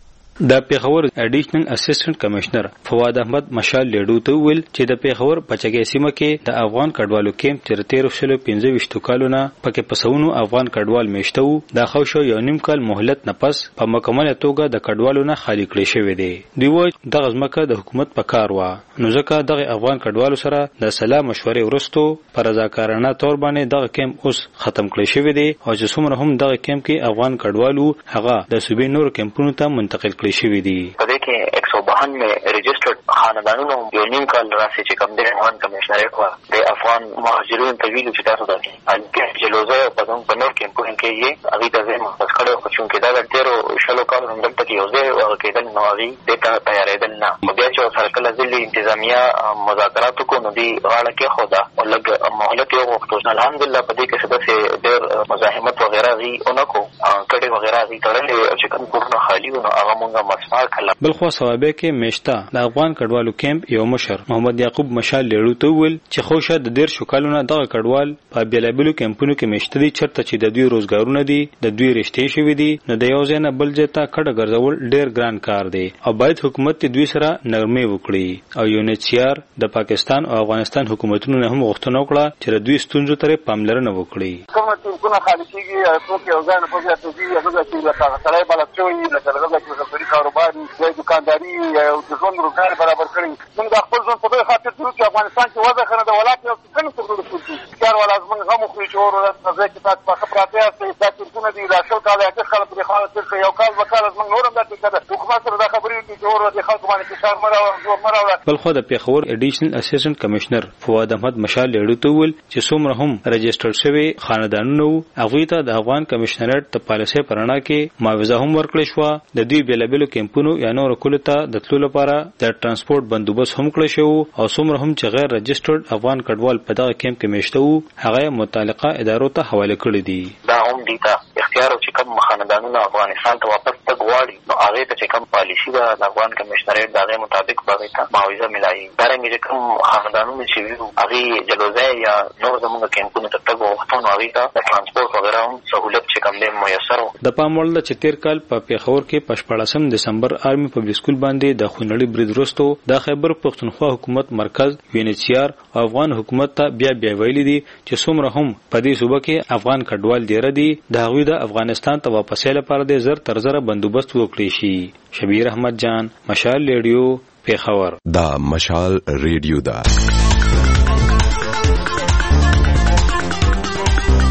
د پیښور اډیشنل اسسټنټ کمشنر فواد احمد مشال لیډو ته ویل چې د پیښور پچګي سیمه کې د افغان کډوالو کیمپ تر تیر شلو پنځه ویشت کالونه پکې پسونو افغان کډوال میشته وو د خو شو یو نیم کال مهلت نه پس په مکمله توګه د کډوالو نه خالی کړی شوی دی دی وایي د غزمکه د حکومت په کار و نو ځکه د افغان کډوالو سره د سلام مشورې ورستو پر رضاکارانه تور باندې د کیمپ اوس ختم کړی شوی دی او چې څومره هم د کیمپ کې افغان کډوالو هغه د صوبې نور کیمپونو ته منتقل کړی شوی دی په دې کې ایک سو باون میں رجسٹرڈ خاندانونو یو نیم کال راسي چې کوم د افغان کمشنریټ و د افغان مهاجرینو طویل چې تاسو ده ان جلوزه په دغه په نور کې په کې یې هغه د زمو په کړه خو چې دا د ډیرو شلو کال هم دلته کې یو ځای او کېدل نو هغه د تا تیارېدل نه خو بیا چې سرکل ځلې انتظامیه مذاکرات کو نو دی غاړه کې خدا او لګ مهلت یو وختو الحمدلله په دې کې څه د ډېر مزاحمت وغیرہ غي اونکو کډه وغیرہ غي تړلې چې کوم کورونه خالی ونه هغه مونږه مسمار کړل بل خو سوابه کې میشتا د افغان کډوالو کیمپ یو مشر محمد یعقوب مشال لیړو ته ویل چې خوشه د ډیر شکالونه دغه کډوال په بیلابلو کیمپونو کې میشته دي چرته چې د دوی روزګارونه دي د دوی رښتې شوی دي نو د یو ځای نه بل ځای ته کډه ګرځول ډیر ګران کار دی او باید حکومت دوی سره نرمي وکړي او یو نچیار د پاکستان او افغانستان حکومتونو نه هم غوښتنه وکړه چې دوی ستونزو ته پاملرنه وکړي کومه څنګه خالي کیږي او څوک یو ځای نه پوهیږي چې هغه چې لکه سړی بلد شوی لکه هغه چې خپل کاروبار یا دکانداري او د ژوند روزګار برابر کړي موږ د خپل ژوند په دې خاطر چې افغانستان کې وضع خنه د ولایت یو څنګه څه کوي کار ولا زموږ هم خو چې اور ورته چې تاسو په خبراتي یاستئ دا څنګه دي دا شو کال چې خلک په خاطر چې یو کال وکړ زموږ نورم دا چې حکومت سره دا خبرې دي چې اور ورته خلک باندې فشار مراو مراو بل خو د پیښور اډیشنل اسسټنټ کمشنر فواد احمد مشال لیډو ته ویل چې څومره هم رجسټر شوی خاندانونو هغه ته د افغان کمشنریټ د پالیسي پرانا کې معاوضه هم ورکړل شو د دوی بیلابلو کیمپونو یا نور کولته د تلو لپاره د ترانسپورت بندوبست هم کړی شو او څومره هم چې غیر رجسټرډ افغان کډوال په دغه کیمپ کې میشته وو هغه متعلقه ادارو ته حواله کړی دي دا هم دي ته اختیار چې کوم خاندانونو افغانستان ته واپس تګ غواړي نو هغه ته چې کوم پالیسی ده د افغان کمشنریټ دغه مطابق به ته معاوضه ملایي دا رنګ چې کوم خاندانونو چې ویو هغه جلوزه یا نور زموږ کیمپونو ته تګ وختونه هغه ته د ترانسپورت وغیرہ هم سہولت چې کوم دې میسر د پاموړ د چتیر کال په پیښور کې پښپړاسم دسمبر آرمي پبلک سکول باندې د خونړي برید وروسته د خیبر پښتونخوا حکومت مرکز وینچیار او افغان حکومت ته بیا بیا ویلي دي چې څومره هم په دې صوبه کې افغان کډوال ډیر دي د هغوی د افغانستان ته واپسې لپاره د زر تر زر بندوبست وکړي شي شبیر احمد جان مشال ریډیو پیښور دا مشال ریډیو دا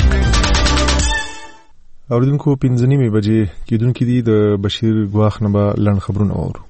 اوریدونکو پنځه نیمې بجې کېدونکې دي. د بشیر ګواخ نه به لنډ خبرونه واورو.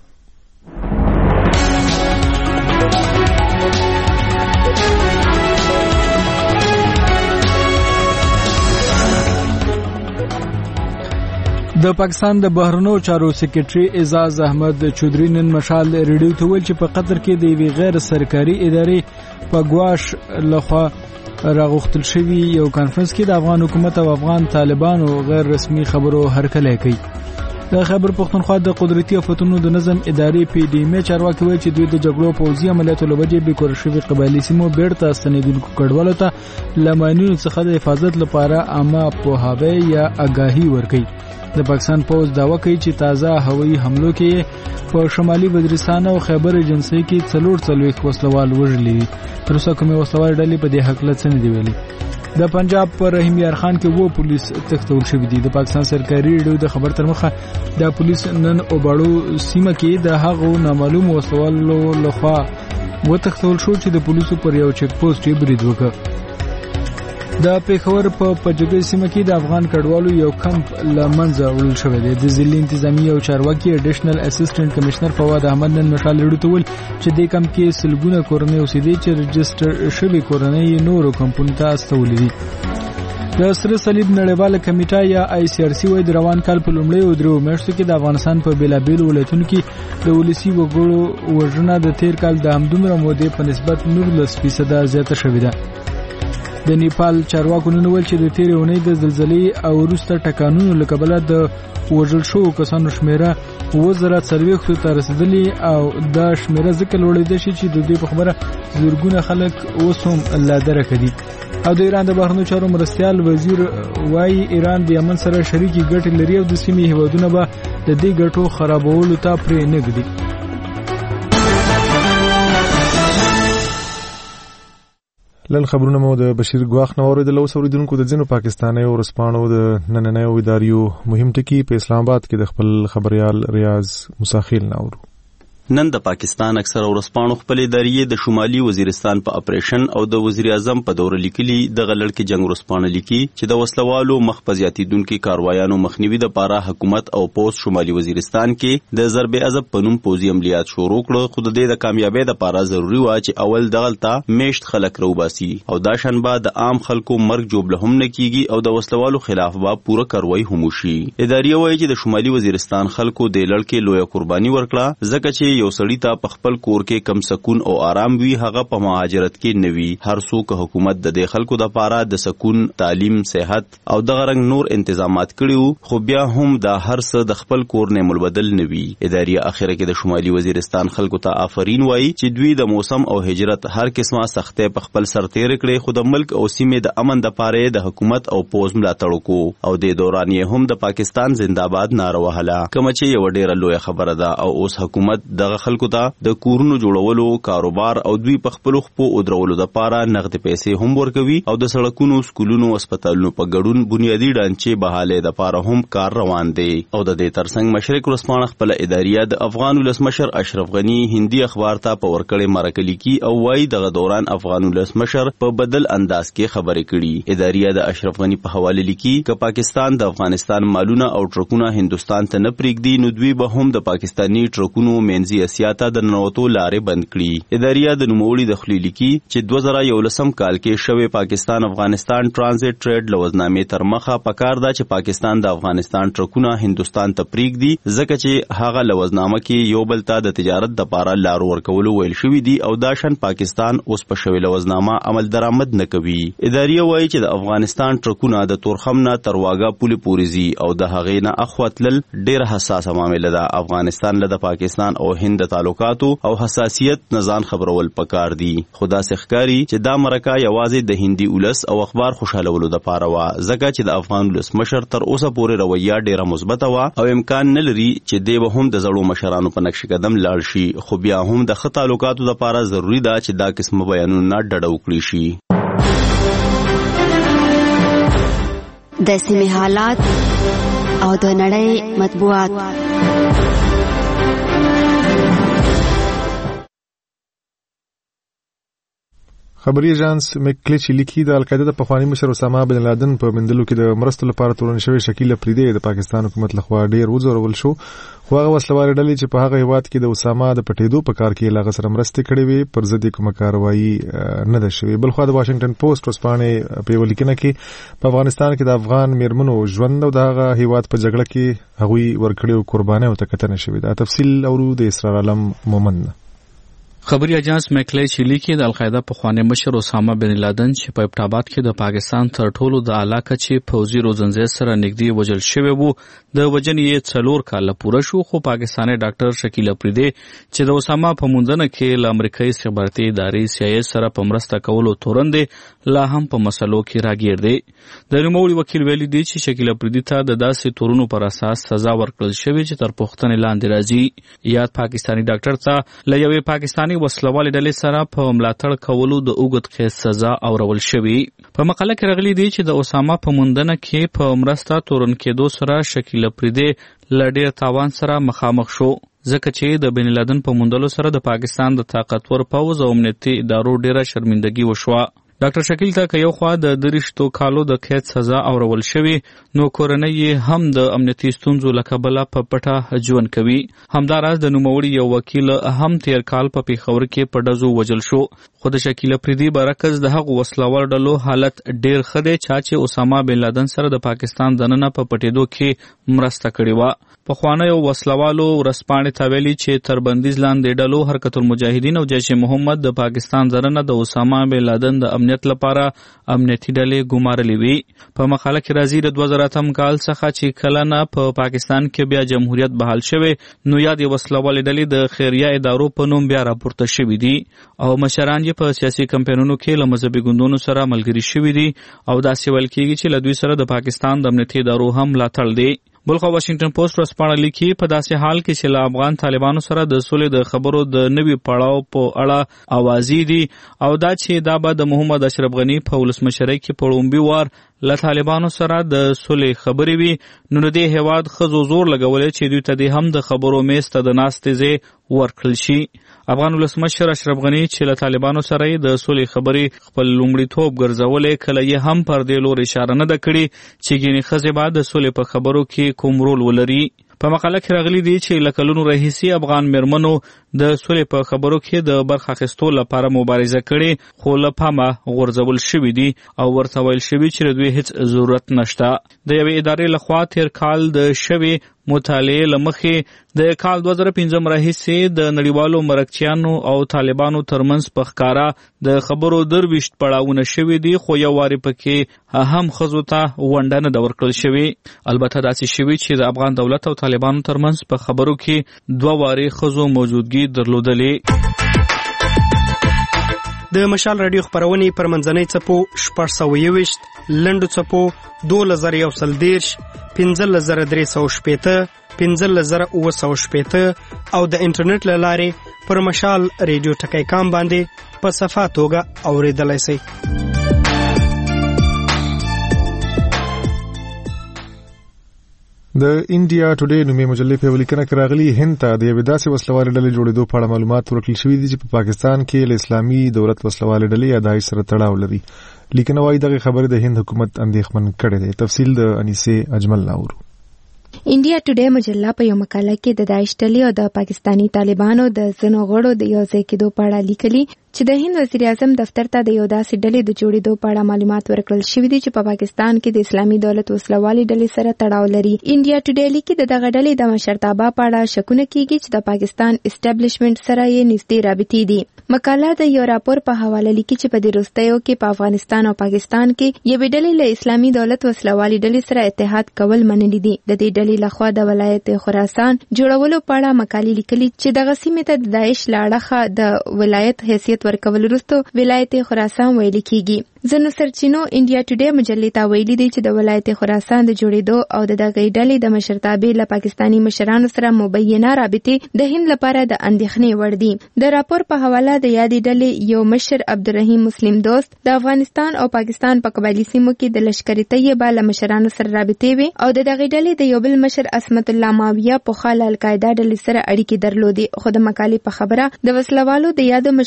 د پاکستان د بهرنیو چارو سکریټري اعزاز احمد چودھری نن مشال ریډیو ته ویل چې په قطر کې د یوې غیر سرکاري ادارې په ګواش لخوا راغوښتل شوی یو کانفرنس کې د افغان حکومت او افغان طالبانو غیر رسمي خبرو هرکلی کوي. د خیبر پښتونخوا د قدرتي آفتونو د نظم ادارې پی ډی ام چارواکي وایي چې دوی د جګړو پوځي عملیاتو له وجې بېکور شوي قبایلي سیمو بیرته ستنېدونکو کډوالو ته له ماینونو څخه د حفاظت لپاره عامه پوهاوی یا آګاهي ورکوي. د پاکستان پوځ دعوا کوي چې تازه هوایي حملو کې په شمالي وزیرستان او خیبر ایجنسۍ کې څلور څلوېښت وسلوال وژلي دي. تر اوسه کومې وسلوالې ډلې په دې هکله څه نه دي ویلي. د پنجاب په رحیم یار خان کې وو پولیس تښتول شوي دي. د پاکستان سرکاري ریډیو د خبر تر مخه د پولیس نن اوباړو سیمه کې د هغو نامعلوم وسلوالو لخوا وتښتول شو چې د پولیسو پر یو چیک پوسټ یې برید وکړ. د پیښور په پجګي سیمه کې د افغان کډوالو یو کمپ لمنځه وړل شوی دی. د ضلع انتظامی او چارواکي اډیشنل اسسټنټ کمشنر فواد احمد نن مشال ریډیو ته ویل چې د کمپ کې سلګونه کورنۍ اوسېدي چې رجسټر شوي کورنۍ نورو کمپونو ته استولې دي. د سره صلیب نړیواله کمیټه یا آی سی آر سی وایي د روان کال په لومړیو درېو میاشتو کې د افغانستان په بېلابېلو ولایتونو کې د ولسي وګړو وژنه د تیر کال د همدومره مودې په نسبت نولس فیصده زیاته شوې ده. د نیپال چارواکو نن ویل چې د تیرې اونۍ د زلزلې او وروسته ټکانونو له کبله د وژل شوو کسانو شمېره اووه زره څلوېښتو ته رسېدلې او دا شمېره ځکه لوړېده شي چې د دوی په خبره زرګونه خلک اوس هم لا درکه دي. او د ایران د بهرنیو چارو مرستیال وزیر وایي ایران د یمن سره شریکې ګټې لري او د سیمې هیوادونه به د دې ګټو خرابولو ته پرې نه ږدي. لن خبرونه مو د بشیر ګواخ نه اوریدل. اوس اوریدونکو د ځینو پاکستاني ورسپانو د نننیو اداریو مهم ټکي په اسلام آباد کې د خپل خبريال ریاض مساخیل نه اورو. نن د پاکستان اکثر ورسپانو خپل ادارې د شمالي وزیرستان په اپریشن او د وزیر اعظم په دوره لیکلي د غلړ کې جنگ ورسپانه لیکي چې د وسلوالو مخ په زیاتیدونکو کاروایانو مخنیوي د پاره حکومت او پوس شمالي وزیرستان کې د ضرب عذاب پنوم پوزي عملیات شروع کړ. خو د دې د کامیابی د پاره ضروری و چې اول دغلطه میشت خلک روباسي او دا شنبه د عام خلکو مرګ جوړ هم نه کیږي او د وسلوالو خلاف به پوره کاروایی هم وشي. ادارې وایي چې د شمالي وزیرستان خلکو د لړ کې لوی قرباني ورکړه ځکه چې یو سړی ته په خپل کور کې کم سکون او آرام وي هغه په مهاجرت کې نوي. هر څوک حکومت د دې خلکو د پاره د سکون تعلیم صحت او دغه رنګ نور انتظامات کړیو خو بیا هم دا هر څه د خپل کور نه ملبدل نوي. ادارې اخره کې د شمالي وزیرستان خلکو ته آفرین وایي چې دوی د موسم او هجرت هر قسمه سختۍ په خپل سر تیر کړي خو د ملک او سیمې د امن د پاره د حکومت او پوز ملاتړ وکړو او د دوران یې هم د پاکستان زنده‌باد ناره وهله کوم چې یو ډیره لوی خبره ده. او اوس حکومت دغه خلکو د کورونو جوړولو کاروبار او دوی په خپل خپو او درولو د پاره نقد پیسې هم ورکوي او د سړکونو سکولونو هسپتالونو په ګډون بنیادی ډانچې بحاله د پاره هم کار روان دي. او د دې ترڅنګ مشرق ورسپانه خپل اداریه د افغان ولسمشر اشرف غنی هندي اخبار ته په ورکړې مرکلی کی او وايي دغه دوران افغان ولسمشر په بدل انداز کې خبرې کړي. اداریه د اشرف غنی په حواله لیکي ک پاکستان د افغانستان مالونه او ټرکونه هندستان ته نه پریږدي نو دوی به هم د پاکستانی ټرکونو منځي اسیا ته د نووتو لارې بند کړي. اداریه د نوموړي د خلی لیکي چې دوه زره یولسم کال کې شوی پاکستان افغانستان ټرانزیت ټریډ لوزنامې تر مخه پکار دا چې پاکستان د افغانستان ټرکونه هندستان ته پریږدي ځکه چې هغه لوزنامه کې یو بل ته د تجارت د پاره لار ورکولو ویل شوی دی او دا شان پاکستان اوس په شوی لوزنامه عمل درآمد نه کوي. اداریه وایي چې د افغانستان ټرکونه د تورخم نه تر واګه پولې پوریزي او د هغې نه اخواتل ډیر حساسه معاملې ده. افغانستان له پاکستان او هند تعلقاتو او حساسیت نزان خبرول پکار دي. خدا سخکاری چې دا مرکه یوازې د هندي ولس او اخبار خوشالولو د پاره وا ځکه چې د افغان ولس مشر تر اوسه پورې رویه ډیره مثبت وا او امکان نه لري چې دی به هم د زړو مشرانو په نقش قدم لاړ شي خو بیا هم د خط تعلقاتو د پاره ضروری ده چې دا قسم بیانونه ډډه وکړي شي. د سیمې حالات او د نړۍ مطبوعات. خبري ایجانس مکلیچ لیکي د القاعده د پخوانی مشر اسامه بن لادن په مندلو کې د مرستو لپاره تورن شوی شکیل افریدی د پاکستان حکومت لخوا ډیر وزورول شو خو هغه وسلوال ډلې چې په هغه هیواد کې د اسامه د پټېدو په کار کې لاغ سره مرسته کړې وي پر ضد کومه کاروایی نه ده شوې بل خو د واشنگټن پوسټ ورسپانې په ولیکنه کې په افغانستان کې د افغان میرمنو ژوند او د هغه هیواد په جګړه کې هغوی ورکړیو قربانۍ او تکتنه شوې ده تفصیل اورو د اسرار علم مومن خبري اجانس مکلیچ لیکي د القاعده په خوانې مشر اسامه بن لادن چې په ابټاباد کې د پاکستان تر ټولو د علاقه چې پوځي روزنځي سره نږدې وجل شوی وو د وجنې څلور کال پوره شو خو پاکستاني ډاکټر شکیل افریدی چې د اسامه په مونځنه کې ل امریکایي استخباراتي ادارې سی آی سره په مرسته کولو تورندې لا هم په مسلو کې راګیر دی د نوموړي وکیل ویلي دی چې شکیل افریدی ته د داسې تورونو پر اساس سزا ورکړل شوې چې تر پوښتنې لاندې راځي یاد پاکستاني ډاکټر ته ل یوې پاکستاني وسلوال ډلې سره په ملاتړ کولو د اوږد قید سزا اورول شوې په مقاله کې راغلي دی چې د اسامه په موندنه کې په مرسته تورن کېدو سره شکیل افریدی له ډېر تاوان سره مخامخ شو ځکه چې د بن لادن په موندلو سره د پاکستان د طاقتور پوځ او امنیتي ادارو ډېره شرمندګي وشوه ډاکټر شکیل ته که یو خوا د درشتو کالو د قید سزا اورول شوی نو کورنۍ هم د امنیتي ستونزو له کبله په پټه ژوند کوي همداراز د نوموړي یو وکیل هم تیر کال په پیښور کې په ډزو وجل شو خو د شکیل افریدی برعکس د هغو وسلوال ډلو حالت ډیر ښه دی چې اسامه بن لادن سره د پاکستان دننه په پټېدو کې مرسته کړې وه پخوانیو وسلوالو ورسپاڼې ته ویلي چې تر بندیز لاندې ډلو حرکت المجاهدین او جیش محمد د پاکستان دننه د اسامه بن لادن د امنیت لپاره امنیتي ډلې ګمارلې وي په مقاله کې راځي د دوه زره اتم کال څخه چې کله نه په پاکستان کې بیا جمهوریت بحال شوی نو یاد وسلوالې ډلې د خیریه ادارو په نوم بیا راپورته شوي دي او مشران یې په سیاسي کمپاینونو کې له مذهبي ګوندونو سره ملګري شوي دي او داسې ویل کېږي چې له دوی سره د پاکستان د امنیتي ادارو هم ملاتړ دی بلخو واشنگټن پوسټ ورسپاڼه لیکي په داسې حال کې چې له افغان طالبانو سره د سولې د خبرو د نوي پړاو په اړه اوازې دي او دا چې دا به د محمد اشرف غنی په ولسمشرۍ کې په لومړي وار له طالبانو سره د سولې خبرې وي نو د دې هیواد ښځو زور لګولی چې دوی ته دې هم د خبرو میز ته د ناستې ځای ورکړل شي افغان ولسمشر اشرف غنی چې له طالبانو سره د سولې خبرې خپل لومړیتوب ګرځولې کله یې هم پر دې لور اشاره نه ده کړې چې ګینې ښځې به د سولې په خبرو کې کوم رول ولري په مقاله کې راغلي دي چې له کلونو راهیسې افغان میرمنو د سولې په خبرو کې د برخه اخیستو لپاره مبارزه کړې خو له پامه غورځول شوي دي او ورته ویل شوي چې د دوی هیڅ ضرورت نشته د یوې ادارې لخوا تیر کال د شوي مطالعې له مخې د کال دوه زره پنځم راهیسې د نړیوالو مرکچیانو او طالبانو ترمنځ په ښکاره د خبرو درویشت پړاوونه شوي دي خو یو وارې پکې هم ښځو ته ونډه نه ده ورکړل شوې البته داسې شوي چې د افغان دولت او طالبانو ترمنځ په خبرو کې دوه وارې ښځو موجودګي درلودلې د مشال رادیو خبرونې پر منځنۍ څپو شپږ سوه یوویشت لنډو څپو دولس زره یو سل دېرش پنځلس زره درې سوه شپېته پنځلس زره اووه سوه شپېته او د انټرنیټ له لارې پر مشال رادیو ټکی کام باندې په صفا توګه اورېدلی شئ د انډیا ټوډے نومي مجلې په ولیکنه کې راغلي هند ته د یوې داسې وسلوالې ډلې جوړېدو په اړه معلومات ورکړل شوي دي چې په پاکستان کې له اسلامي دولت وسلوالې ډلې یا داعش سره تړاو لري لیکنه وايي دغه خبره د هند حکومت اندېښمن کړې ده تفصیل د انیسه اجمل ناورو انډیا ټوډے مجله په یو مقاله کې د داعش ډلې او د پاکستانی طالبانو د ځینو غړو د یو ځای کېدو په اړه لیکلي چې د هند وزیر اعظم دفتر ته د یو داسې ډلې د جوړېدو په اړه معلومات ورکړل شوي دي چې په پاکستان کې د اسلامي دولت وسلوالې ډلې سره تړاو لري انډیا ټوډے لیکي د دغه ډلې د مشرتابه په اړه شکونه کېږي چې د پاکستان اسټابلیشمنټ سره یې نږدې رابطې دي مقاله د یو راپور په حواله لیکي چې په دې وروستیو کې په افغانستان او پاکستان کې یوې ډلې له اسلامي دولت وسلوالې ډلې سره اتحاد کول منلي دي د دې ډلې لخوا د ولایت خراسان جوړولو په اړه مقالې لیکلي چې دغه سیمې ته د داعش له اړخه د ولایت حیثیت ورکول وروسته ولایت خراسان ویل کېږي ځینو سرچینو انډیا ټوډے مجلې ته ویلي دي چې د ولایت خراسان د جوړېدو او د دغې ډلې د مشرتابې له پاکستاني مشرانو سره مبینه رابطې د هند لپاره د اندېښنې وړ دي د راپور په حواله د یادې ډلې یو مشر عبدالرحیم مسلم دوست د افغانستان او پاکستان په قبایلي سیمو کې د لشکري طیبه له مشرانو سره رابطې وي او د دغې ډلې د یو بل مشر عصمت الله ماویه پخوا له القاعده ډلې سره اړیکې درلودې خو د مقالې په خبره د وسلوالو د یادو مشرانو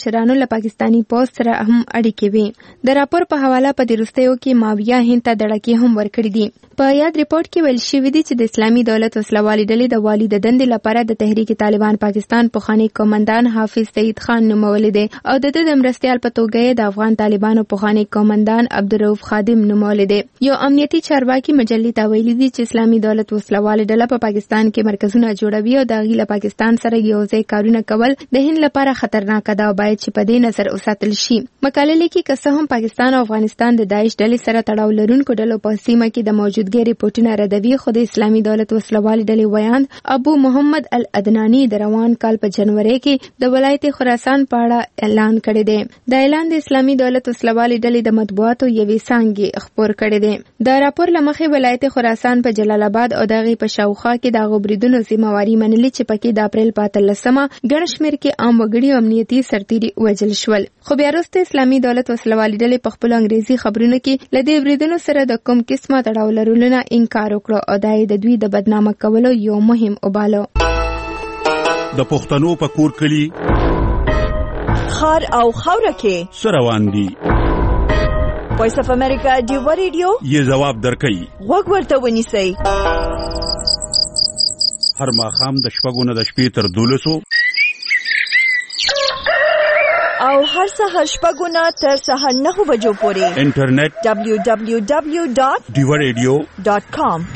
له پاکستانی پوز سره هم اړیکې وې. د راپور په حواله په دې وروستیو کې ماویه هند ته دړکې هم ورکړي دي. په یاد ریپورت کې ویل شوي دي چې د اسلامي دولت وسلوالې ډلې د والي د دندې لپاره د تحریک طالبان پاکستان پخوانی قومندان حافظ سعید خان نومولی دی او د د مرستیال په توګه د افغان طالبانو پخوانی قومندان عبدالرؤف خادم نومولی دی. یو امنیتي چارواکي مجلې ته ویلي دي چې اسلامي دولت وسلوالې ډله په پاکستان کې مرکزونه جوړوي او د هغې له پاکستان سره یو ځای کارونه کول د هند لپاره خطرناک ده او باید چې په دې نظر وساتل شي. مقاله لیکي که څه هم پاکستان او افغانستان د داعش ډلې سره تړاو لرونکو ډلو په سیمه کې د موجودګۍ ریپورټونه ردوي، خو د اسلامي دولت وسلوالې ډلې ویاند ابو محمد الادناني د روان کال په جنوري کې د ولایت خراسان په اړه اعلان کړی دی. دا اعلان د اسلامي دولت وسلوالې ډلې د مطبوعاتو یوې څانګې خپور کړی دی. د راپور له مخې ولایت خراسان په جلال آباد او د هغې په شاوخوا کې د هغو بریدونو ذمهواري منلې چې پکې د اپریل په اتلسمه ګڼ شمېر کې عام وګړي او امنیتي سرتیري وژل شول. خو بیا وروسته اسلامي دولت وسلوالې ډلې په خپلو انګریزي خبرونو کې له دې بریدونو سره د کوم قسمه تړاو لرلو نه انکار وکړو او دا یې د دوی د بدنامه کولو یو مهم وباله. د پښتنو په کور کلي خار او خاوره کې څه روان دي؟ وایس اف امریکا ډیو ریډیو یې ځواب درکوي. غوږ ورته ونیسئ. هر ماښام د شپږو نه د شپې تر دولسو او هر سهار شپږو نه تر سهار نهو بجو پورې انټرنیټ دبلیو دبلیو دبلیو ډاٹ ډیو ریډیو ډاٹ کام.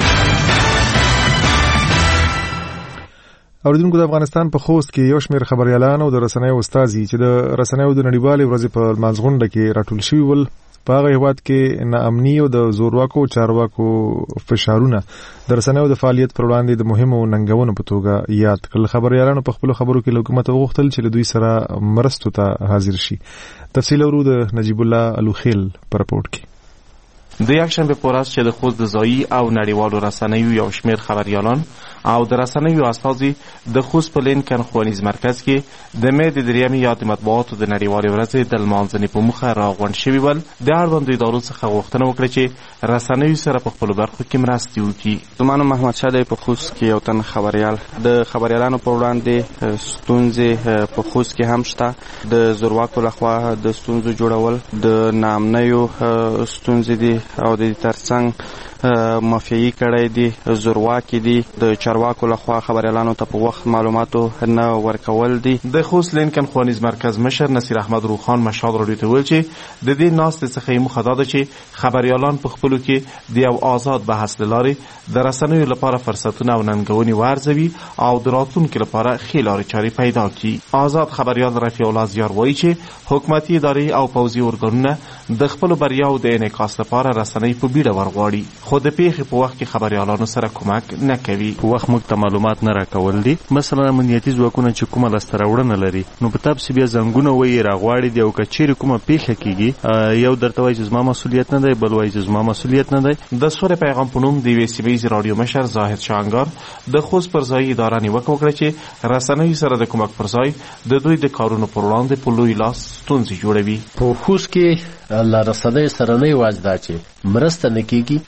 اوریدونکو، د افغانستان په خوست کې یو شمېر خبریالان او د رسنیو استازي چې د رسنیو د نړیوالې ورځې په لمانځغونډه کې راټول شوي ول، په هغه هیواد کې ناامني او د زورواکو چارواکو فشارونه د رسنیو د فعالیت پر وړاندې د مهمو ننګونو په توګه یاد کړل. خبریالانو په خپلو خبرو کې له حکومت وغوښتل چې له دوی سره مرستو ته حاضر شي. تفصیل اورو د نجیب الله الوخیل په راپورټ کې. د یکشنبه په ورځ چې د خوست د ځایي او نړیوالو رسنیو یو شمېر خبریالان او د رسنیو استازي د خوست په لینکن ښوونیز مرکز کې د مې د دریمې یا د مطبوعاتو د نړیوالې ورځې د لمانځنې په موخه راغونډ شوي ول. د اړوندو ادارو څخه غوښتنه وکړه چې رسنیو سره په خپلو برخو کې مرستې وکړي. زما نوم محمد شاه دی، په خوست کې یو تن خبریال. د خبریالانو په وړاندې ستونزې په خوست کې هم شته. د زورواکو لخوا د ستونزو جوړول، د ناامنیو ستونزې دي او د ترڅنګ مافیایي کړی دي، زورواکي دي، د چارواکو لخوا خبریالانو ته په وخت معلوماتو نه ورکول دي. د خوست لینکن ښوونیز مرکز مشر نصیر احمد روخان مشال راډیو ته ویل چې د دې ناستې څخه یې موخه دا ده چې خبریالان په خپلو کې د یو آزاد بحث له لارې د رسنیو لپاره فرصتونه او ننګونې وارزوي او د راتلونکي لپاره ښې لارې چارې پیدا کړي. آزاد خبریال رفیع الله زیار وایي چې حکومتي ادارې او پوځي ارګانونه د خپلو بریاو د انعکاس لپاره رسنۍ په بیړه ورغواړي، خو د پیښې په وخت کې خبریالانو سره کومک نه کوي. په وخت موږ ته معلومات نه راکول دي. مثلا امنیتي ځواکونه چې کومه لاسته راوړنه لري نو په تاسو بیا زنګونه وایي راغواړي دی او که چیرې کومه پیښه کیږي یو درته وایي چې زما مسؤلیت نه دی، بل وایي چې زما مسؤلیت نه دی. د سورې پیغام په نوم د یوې سیمه ییزې راډیو مشر زاهد شانګار د خوست پر ځای اداره نیوکه وکړه چې رسنیو سره د کومک پر ځای د دوی د کارونو پر وړاندې په لوی لاس ستونزې جوړوي. په خوست کې له رسنیو سره نه یوازې دا چې مرسته نه کیږي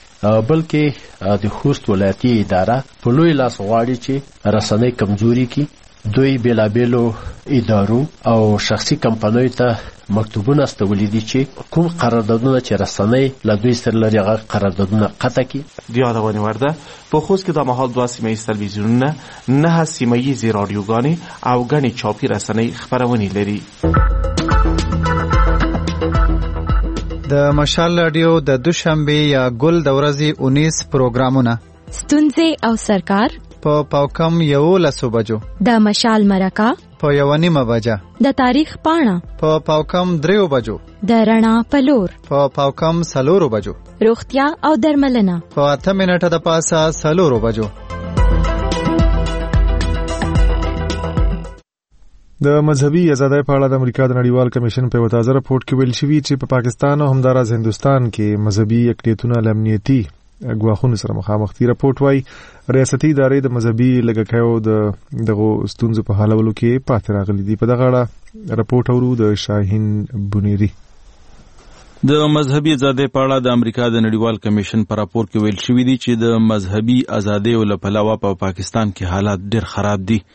بلکې د خوست ولایتي اداره په لوی لاس غواړي چې رسنۍ کمزوري کی. دوی بیلابیلو ادارو او شخصي کمپنیو ته مکتوبونه استولي دي چې کوم قراردادونه چې رسنۍ له دوی سره لري هغه قراردادونه قطع کړي. د یادونې وړ ده په خوست کې د مهال دوه سیمه ییز تلویزیونونه، نه سیمه ییزې راډیوګانې او ګڼې چاپي رسنۍ خپرونې لري. د مشال رادیو د دوشنبه یا ګل د ورځې اونیس پروګرامونه، ستونزې او سرکار په پاوکم یو لسو بجو، د مشال مرکه په یو نیمه بجه، د تاریخ پاڼه په پاوکم دریو بجو، د رڼا پلور په پاوکم سلورو بجو، روغتیا او درملنه په اته منټه د پاسه سلورو بجو. د مذهبي ازادۍ په اړه د امریکا د نړیوال کمیشن په یو تازه راپورټ کې ویل شوي چې په پا پاکستان او همداراز هندوستان کې مذهبي اقلیتونه له امنیتي ګواښونو سره مخامخ دي. راپورټ وايي ریاستي ادارې د مذهبي لږکیو د دغو ستونزو په حلولو کې پاتې راغلي دي. په دغه اړه راپورټ اورو د شاهین بنيري. د مذهبي ازادۍ په اړه د امریکا د نړیوال کمیشن په راپور کې ویل شوي دي چې د مذهبي ازادۍ له پلوه په پاکستان کې حالات ډېر خراب دي.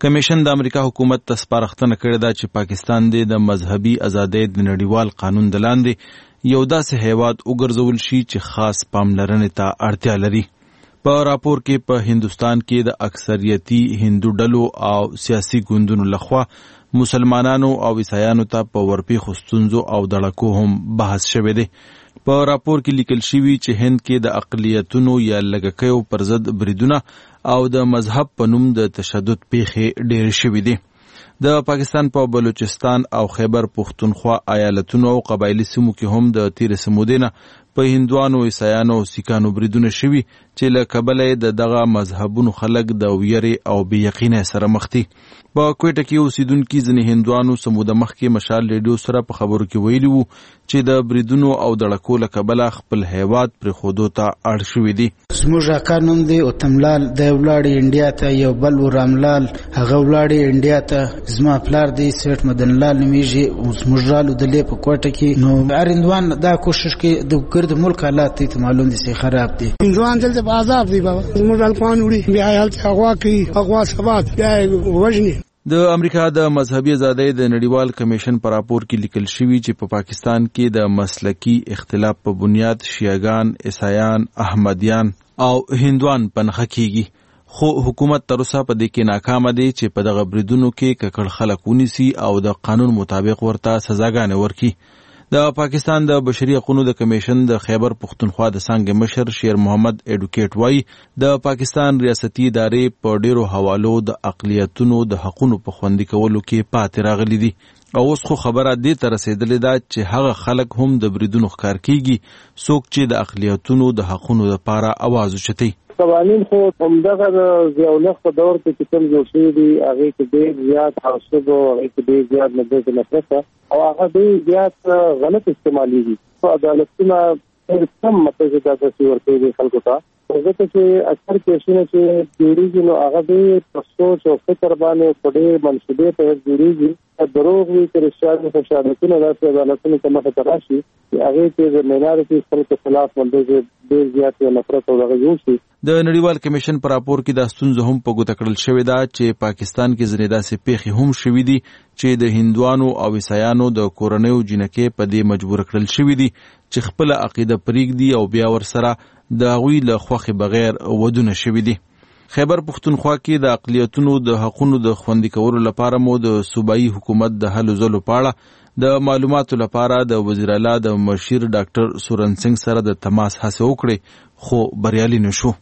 کمیشن د امریکا حکومت ته سپارښتنه کړې ده چې پاکستان د مذهبي ازادۍ د نړیوال قانون د لاندې یو داسې هیواد وګرځول شي چې خاص پاملرنې ته اړتیا لري. په راپور کې په هندوستان کې د اکثریتي هندو ډلو او سیاسي ګوندونو لخوا مسلمانانو او عیسایانو ته په ورپېښو ستونزو او دړکو هم بحث شوی دی. په راپور کې لیکل شوي چې هند کې د اقلیتونو یا لږکیو پر ضد بریدونه او د مذهب په نوم د تشدد پیښې ډېرې شوي دي. د پاکستان په بلوچستان او خیبر پختونخوا ایالتونو او قبایلي سیمو کې هم د تېرې سمودې نه په هندوانو، عیسایانو او سیکانو بریدونه شوي چې له کبله د دغه مذهبونو خلک د ویرې او بې یقینۍ سره مخ دي. په کویټه کې اوسیدونکي ځینې هندوانو سموده مخکې مشال ریډیو سره په خبرو کې ویلي وو چې د بریدونو او دړکو له کبله خپل هیواد پرېښودو ته اړ شوي دي. زموږ اکا نوم دی اتملال، دی ولاړې انډیا ته. یو بل و راملال، هغه ولاړې انډیا ته. زما پلار دی سیټ مدنلال نومیږي، زموږ رالو دلې په کوټه کې. نو هر هندوان دا کوشش کوي د ګرد ملک حالات ته معلوم دي چې خراب دي. هندوان دلته په عذاب دي بابا. زموږ الفان وړي بیا هلته هغوا کوي، هغوا سبات بیا وژني. د امریکا د مذهبي ازادۍ د نړیوال کمیشن په راپور کې لیکل شوي چې په پا پاکستان کې د مسلکي اختلاف په بنیاد شیعاګان، عیسایان، احمدیان او هندوان پنهخه کیږي. خو حکومت تر اوسه په دې کې ناکامه دی چې په دغه بریدونو کې ککړ خلک ونیسي او د قانون مطابق ورته سزاګانې ورکړي. د پاکستان د بشري حقوقو د کمیشن د خیبر پختونخوا د څانګې مشر شیر محمد ایډوکیټ وایي د پاکستان ریاستي ادارې په ډیرو حوالو د اقلیتونو د حقوقو په خوندي کولو کې پاتې راغلي دي او اوس خو خبره دې ته رسېدلې ده چې هغه خلک هم د بریدونو ښکار کیږي څوک چې د اقلیتونو د حقوقو لپاره اواز اوچتوي. قوانین خو همدغه د ضیاءالحق په دور کې چې کوم جوړ شوي دي هغې کې ډېر زیات تعصب او هغې کې ډېر زیات مدرسې نفرت او هغه ډېر زیات غلط استعمالېږي. عدالتونه ډېر کم مطلب چې دا داسې ورکوي دي خلکو ته، ځکه چې اکثر کیسونه چې جوړېږي نو هغه ډېر په سوچ او فکر باندې په ډېر منصوبې په جوړېږي. دروغ وي که رښتیا وي، خو شهادتونه داسې عدالتونو ته مخې ته راشي چې هغې کې د مینارټي خلکو خلاف باندې ډېر زیات نفرت او دغه جوړ شي. د نړیوال کمیشن په راپور کې دا ستونزه هم په ګوته کړل شوې ده چې پاکستان کې ځینې داسې پیښې هم شوي دي چې د هندوانو او عیسایانو د کورنیو جینکې په دې مجبور کړل شوي دي چې خپله عقیده پرېږدي او بیا ورسره د هغوی له خوښې بغیر ودونه شوي دي. خیبر پختونخوا کې د اقلیتونو د حقوقو د خوندي کولو لپاره مو د صوبایي حکومت د هلو ځلو په اړه د معلوماتو لپاره د وزیر اعلی د مشیر ډاکټر سورن سنگ سره د تماس هڅه وکړې خو بریالي نشو.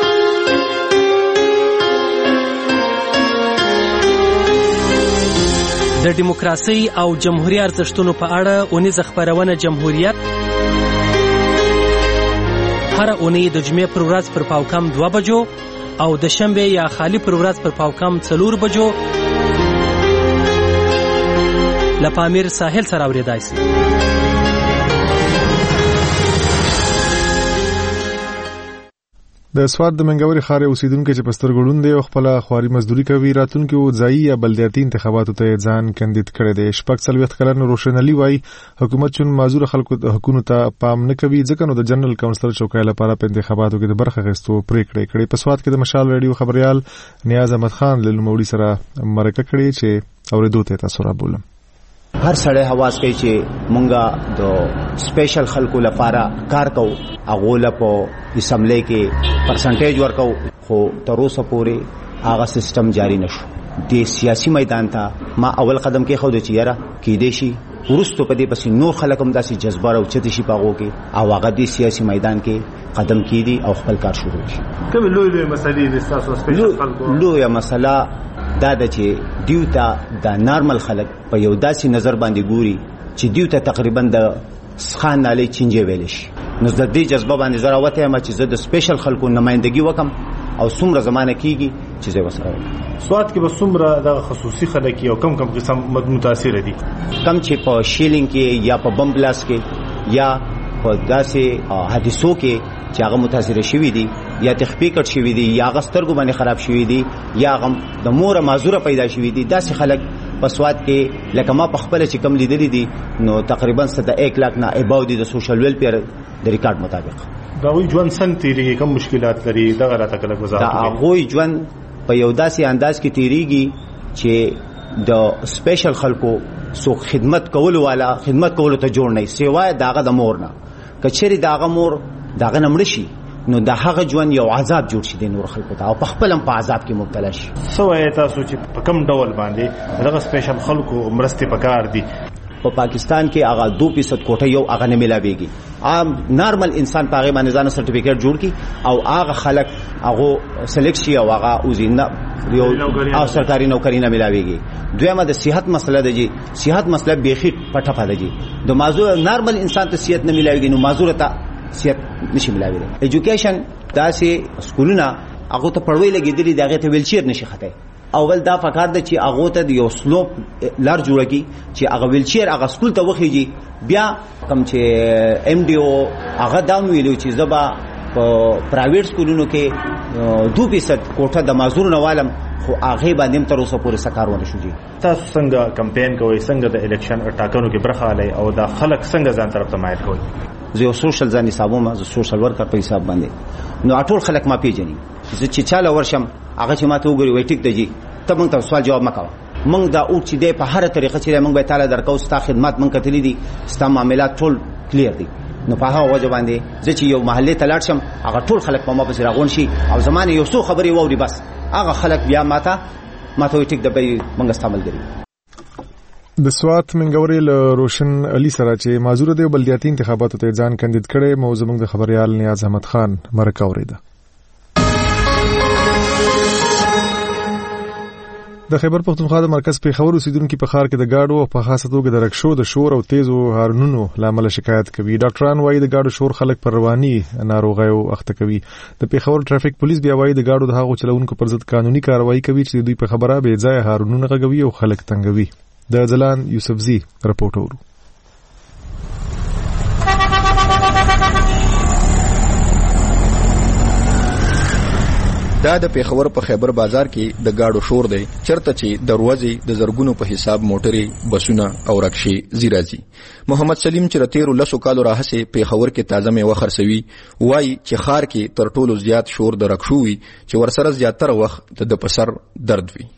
د دیموکراسي او جمهوریت ارزښتونو په اړه اونیزه خبرونه جمهوریت هر اونۍ د جمعې پر ورځ پر پاوکم دوه بجو او د شنبه یا خالی پر ورځ پر پاوکم څلور بجو له پامیر ساحل سره اورېدای شي. د سواد د منګوري ښار اوسیدونکو چې په سترګو ړوند دي او خپله خواري مزدوري کوي راتلونکي ځایي یا بلدیاتي انتخاباتو ته ځان کاندید کړی دی. شپږ څلوېښت کلن روشن علي وایي حکومت چون معذوره خلکو د حقونو ته پام نه کوي ځکه نو د جنرال کونسلر چوکۍ لپاره په انتخاباتو کې د برخه اخیستو پرېکړې کړې. په سواد کې د مشال راډیو خبریال نیاز احمد خان له نوموړي سره مرکه کړې چې اورېدو ته تاسو رابولم. هر سړی حواس کوي چې مونږه د سپیشل خلکو لپاره کار کوو، هغو له په اسمبلی کې پرسنټیج ورکو، خو تر اوسه پورې هغه سیستم جاری نشو. د سیاسي میدان ته ما اول قدم کې خو د چې یاره کېدای شي وروستو په دې پسې نور خلک هم داسې جذبه راوچتې شي په هغو کې او هغه د سیاسي میدان کې قدم کېږدي او خپل کار شروع کړي. کومې لوی لوی مسلې د ستاسو سپیشل خلکو؟ لویه مسله دا ده چې دیو ته د نارمل خلک په یو داسې نظر باندې ګوري چې دیو ته تقریبا د سخان نالۍ چینجې ویلی شي. نو د دې جذبه باندې زه راوتی یم چې زه د سپیشل خلکو نمایندګي وکم او څومره زمانه کېږي چې زه ورسره وکړم. سوات کې به څومره د خصوصي خلک او کم کم قسم متاثره دي؟ کم چې په شیلینګ کې یا په بم بلاست کې یا په داسې حادثو کې چې هغه متاثره شوي دي یا تخفي کټ شوي دي یا هغه سترګو باندې خراب شوي دي یا هغه د موره معذوره پیدا شوي دي، داسې خلک په سوات کې لکه ما په خپله چې کم لیدلي دي نو تقریبا څه د ایک لاک نه اباو دي د سوشل ویلفیر د ریکارډ مطابق. د هغوی ژوند څنګه تېرېږي؟ کوم مشکلات لري؟ دغه راته کلک وضاحت وکړئ. د هغوی ژوند په یو داسې انداز کې تېرېږي چې د سپیشل خلکو سو خدمت کولو والا خدمت کولو ته جوړ نه سیوای داغه د مور نه کچری داغه مور داغه نمړ شي نو د هغه ژوند یو عذاب جوړ شي د نور خلکو ته او په خپل هم په عذاب کې مبتلا شي. سو تاسو چې په کوم ډول باندې دغه سپیشل خلکو مرستې پکار دي؟ په پا پاکستان کې هغه دو فیصد کوټه یو هغه نه ملاويږي. عام نارمل انسان په هغه باندې ځان سرټیفیکیټ جوړ کی او هغه خلک هغه سلیکشن او هغه وزینه یو او سرکاري نوکری نه ملاويږي. دویمه د صحت مسله ده جی صحت مسله بیخي پټه پاده جی د معذور نارمل انسان ته صحت نه ملاويږي نو معذور ته صحت نشي ملاويږي. ایجوکیشن داسې سکولونه هغه ته پړوي لګیدلي دغه ته ویلچیر نشي خته. اول دا فکر د چې هغه ته یو سلوپ لار جوړ کی چې هغه ویلچیر هغه سکول ته وخیږي بیا کم چې ایم ډي او هغه دا ویلو چې زبا په پرایویټ سکولونو کې دو فیصد کوټه د معذور نوالم خو هغه باندې تر اوسه پورې سکارونه شو. جی تاسو څنګه کمپاین کوئ څنګه د الیکشن ټاکنو کې برخه اخلئ او دا خلک څنګه ځان طرف ته مایل کوي؟ زه یو سوشل ځان حسابوم زه سوشل ورکر په حساب باندې نو ټول خلک ما پیژني زه چې چاله ورشم هغه چې ما ته وګوري وای ټیک دی ته موږ ته سوال جواب مکو موږ دا او چې دی په هر طریقه چې موږ به تعالی درکو ستا خدمات موږ کتلی دي ستا معاملات ټول کلیر دي نو په هغه وجه باندې زه چې یو محله ته لاړ شم هغه ټول خلک په ما پسې راغون شي او زمانه یو څو خبري ووري بس هغه خلک بیا ماته ماته ټیک د به موږ استعمال کړی. د سوات منګوري له روشن علي سره چې معذور دی بلدیاتي انتخاباتو ته ځان کاندید کړي مو زموږ د خبريال نیاز احمد خان مرکه اوریده. د خیبر پختونخوا د مرکز پیښور اوسیدونکو په ښار کې د گاډو او په خاصه توګه د رکشو د شور او تیزو هارنونو لامل شکایت کوي. ډاکټران وايي د گاډو شور خلک پر رواني ناروغیو اخته کوي. د پیښور ټرافیک پولیس بیا وايي د گاډو د هغو چلونکو پر ضد قانوني کاروایی کوي چې دوی په خبره بې ځای هارنونه غږوي او خلک تنګوي. د ځلان یوسفزي رپورټ ورو. دا د پیښور په خیبر بازار کې د گاډو شور دی چرته چې دروازې د زرګونو په حساب موټرې بسونه او رکشې زیرازي. محمد سلیم چې رتیر لسو کالو راهسه پیښور کې تازه میوه خرڅوي وایي چې خار کې تر ټولو زیات شور د رکشو وي چې ورسره زیاتره وخت د پسر درد وي.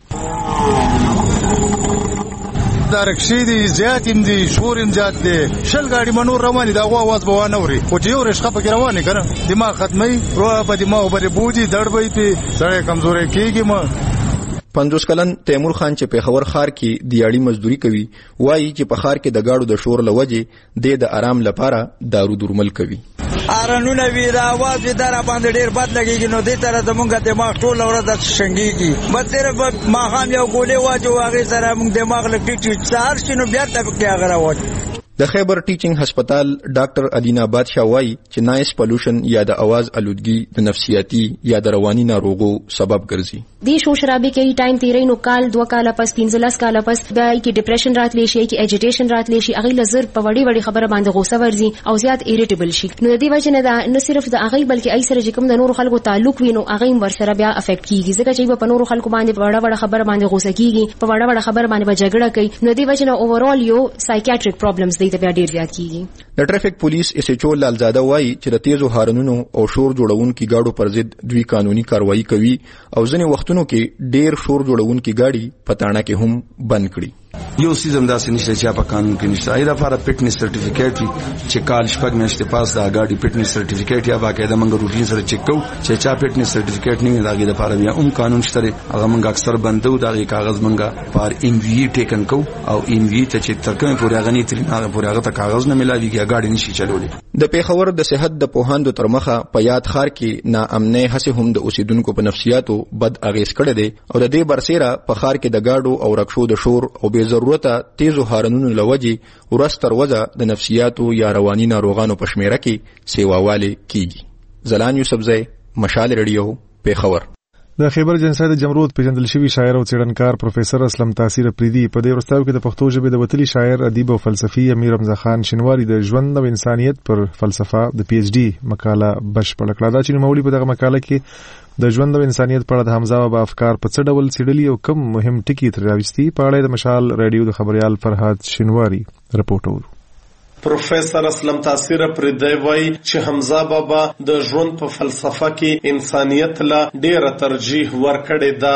دا رکشې دي زیات هم دي شور هم زیات دي شل ګاډي منور رواني دا आवाज به نه اوري او چې یو رشقه پکې روانه کړه دماغ ختمي روح په دماغ باندې بوجي دړ وي په سړی کمزوري کیږي ما. پنځوس کلن تیمور خان چې پیښور ښار کې دیاړي مزدوري کوي وایي چې په ښار کې د گاډو د شور لوجې د د آرام لپاره دارو درمل کوي. ارنونه وی دا आवाज در باندې ډیر بد لګیږي نو دې طرح زمونږ دماغ ټول ورځ د شنګيږي بس صرف ما هم یو ګولې واجو هغه سره موږ دماغ لګټي سار شنو بیا تبکه هغه راوړي. د خیبر ټیچینګ هسپتال ډاکټر الینا بادشاہ وایي چې نایس پولوشن یا د आवाज الودګي د نفسیاتي یا د رواني ناروغو سبب ګرځي. دی شور شرابي کې ټایم تیرې نو کال دوه کال پس پنځلس کال پس د کې ډیپریشن راتلی شي کې اجیټیشن راتلی شي هغه لزر په وړي وړي خبره باندې غوسه ورزي او زیات ایریټیبل شي. نو د دې وجه نه دا نه صرف د هغه بلکې ای سره چې کوم د نور خلکو تعلق وینو هغه ور سره بیا افیکټ کیږي ځکه چې په نور خلکو باندې وړه وړه خبره باندې غوسه کیږي په وړه وړه خبره باندې به جګړه کوي. نو د دې وجه نه اوورال یو سایکیاټریک پرابلمز دی ته بیا ډیر زیات کیږي. د ټریفیک پولیس ایس ایچ او لالزاده وایي چې د تیزو هارنونو او شور جوړونکو گاډو پر ضد دوی قانوني کاروایی کوي او ځینې وختونو کې ډیر شور جوړونکو گاډي پټانه کې هم بند کړي. یو سیزم داسې نشته چې په قانون کې نشته ایدا لپاره فټنس سرټیفیکیټ چې کال شپږ میاشتې پاس دا گاډي فټنس سرټیفیکیټ یا باقاعده موږ روټین سره چک کوو چې چا فټنس سرټیفیکیټ نه لګي د لپاره بیا هم قانون شته هغه موږ اکثر بندو دا کاغذ موږ پر ام وی ټیکن کو او ام وی ته چې ترکمه پورې غنی ترې هغه پورې هغه ته کاغذ نه ملاويږي گاډي نشي چلولې. د پیښور د صحت د پوهاندو تر مخه په یاد خار کې ناامنۍ هڅه هم د اوسیدونکو په نفسیاتو بد اغیز کړي دي او د دې برسېره په خار کې د گاډو او رکشو د شور او بے ضرورته تیزو هارنونو لوجي ورستر وځه د نفسیاتو یا رواني ناروغانو په شمیره کې سیواواله کیږي. زلان یوسفزی مشال ریډیو پیښور. د خیبر جنسای د جمرود پیژندل شوی شاعر او څېړنکار پروفیسور اسلم تاثیر پریدي په دې ورستاو کې د پښتو ژبې د وتلی شاعر ادیب او فلسفي امیر رمضان خان شینواری د ژوند او انسانیت پر فلسفه د پی ایچ ډي مقاله بشپړه کړه. دا چې نوموړي په دغه مقاله کې د ژوند او انسانیت په اړه د حمزه بابا افکار په څه ډول څېړلي او کوم مهم ټکي ترې راوستي په اړه د مشال رادیو د خبريال فرهاد شینواری رپورټ ورو. پروفیسور اسلم تاثیر پریدي وایي چې حمزه بابا د ژوند په فلسفه کې انسانیت له ډیره ترجیح ورکړې ده.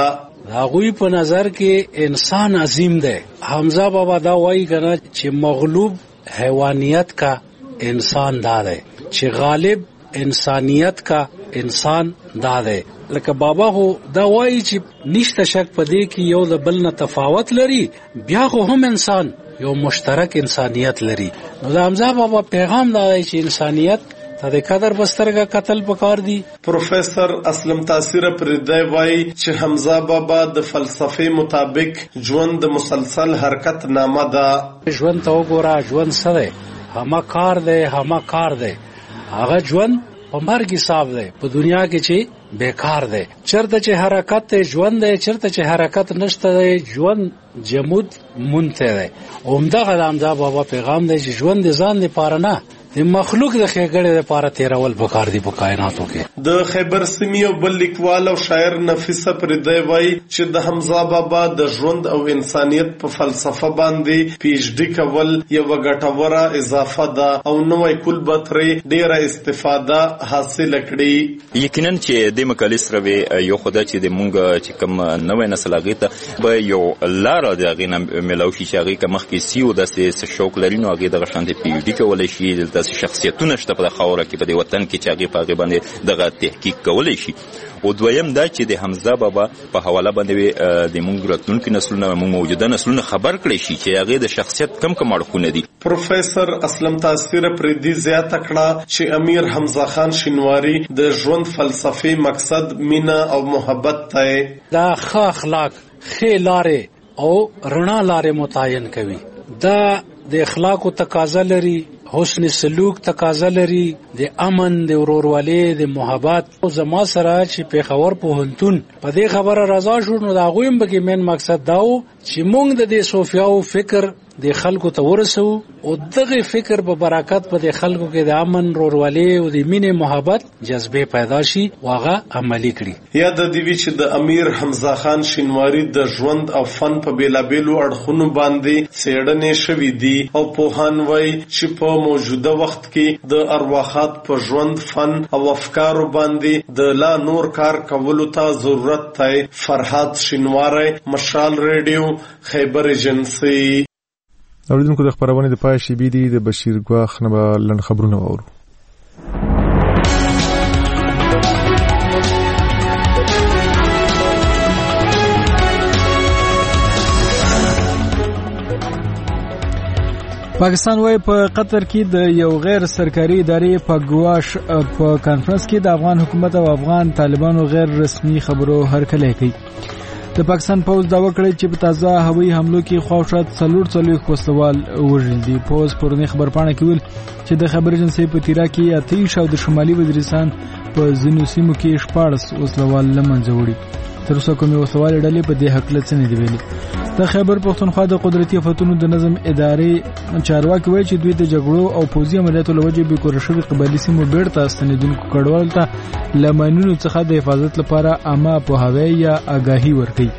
هغوی په نظر کې انسان عظیم دی. حمزه بابا دا وایي کنه چې مغلوب حیوانیت کا انسان دا دی، چې غالب انسانیت کا انسان دا دی. لکه بابا هو دا وایي چې نشته شک په دې کې یو د بل نه تفاوت لري، بیا خو هم انسان یو مشترک انسانیت لري. نو د حمزه بابا پیغام دا دی چې انسانیت ته د قدر بسترګه قتل پکار دی. پروفیسر اسلم تاثیر پردی وایي چې حمزه بابا د فلسفې مطابق ژوند د مسلسل حرکت نامه ده. ژوند ته وګوره، ژوند څه دی؟ همه کار دی، همه کار دی. هغه ژوند په مرګ حساب دی، په دنیا کې چې بیکار دی. چرته چې حرکت ته ژوند دی، چرته چې حرکت نشته دی ژوند جمود مونته دی. همدغه د حمزه بابا پیغام دی چې ژوند ځان لپاره نه، د مخلوق د ښېګړې لپاره تیرول پکار دي په کائناتو کې. د خیبر سیمې یو بل لیکوال او شاعر نفیسه پردی وایي چې د حمزه بابا د ژوند او انسانیت په فلسفه باندې پی ایچ ډي کول یوه ګټوره اضافه ده او نوی کول به ترې ډېره استفاده حاصله کړي. یقینا چې د مقالې سره به یو خو دا چې د مونږ چې کوم نوی نسل هغې ته به یو لاره د هغې نه میلاو شي چې هغې که مخکې سی و داسې شوق لري نو هغې دغه شانتې پی ایچ ډي کولی شي. داسې شخصیتونه شته په خاوره کې په دې وطن کې چې هغې په هغې باندې دغه تحقیق کولی شي. او دویم دا چې د حمزه بابا په حواله باندې د مونږ راتلونکي نسلونه مونږ موجوده نسلونه خبر کړی شي چې هغې د شخصیت کم کم اړخونه دي. پروفیسر اسلم تاثیر پردی زیاته کړه چې امیر حمزه خان شینواری د ژوند فلسفي مقصد مینه او محبت ته دا ښه اخلاق، ښې لارې او رڼا لارې متعین کوي. دا د اخلاقو تقاضا لري، حسن سلوک تقاضا لري، د امن، د ورورولۍ، د محبت. او زما سره چې پیښور پوهنتون په دې خبره رضا شو نو د هغوی هم پکې مین مقصد دا و چې موږ د دې صوفیاو فکر د خلکو ته ورسو او دغه فکر په برکت په د خلکو کې د امن، ورورولۍ او د مینې محبت جذبه پیدا شي او هغه عملي کړي. یا د دې چې د امیر حمزه خان شینواری د ژوند او فن په بیلابیلو اړخونو باندې څېړنې شوې دي او پوهان وایي چې په موجوده وخت کې د ارواحات په ژوند، فن او افکارو باندې د لا نور کار کولو ته ضرورت دی. فرهاد شینواری، مشال ریډیو، خیبر ایجنسی. اوریدونکو د خبرونه د پای شیبې دي د بشیر ګواخ نه به لنډ خبرونه واورو. پاکستان وايي په قطر کې د یو غیر سرکاري ادارې په ګواش په کانفرنس کې د افغان حکومت او افغان طالبانو غیر رسمي خبرو هرکلی کوي. د پاکستان پوز داوا کړی چې په تازه هوایي حملو کې خواوشات څلور څلوېښت وسلوال وژل دي. پوز پرونی خبرپاڼه کې ویل چې د خبر ایجنسۍ په تیرا کې اتیش او د شمالي وزیرستان په ځینو سیمو کې شپاړس وسلوال له منځه وړي. تر اوسه کومې وسلوالې ډلې په دې هکله څه نه دي ویلي. د خیبر پښتونخوا د قدرتي آفتونو د نظم ادارې چارواکي وایي چې دوی د جګړو او پوځي عملیاتو له وجې بېکوره شوي قبایلي سیمو بیرته ستنېدونکو کډوالو ته له ماینونو څخه د حفاظت لپاره عامه پوهاوی یا آګاهي ورکوي.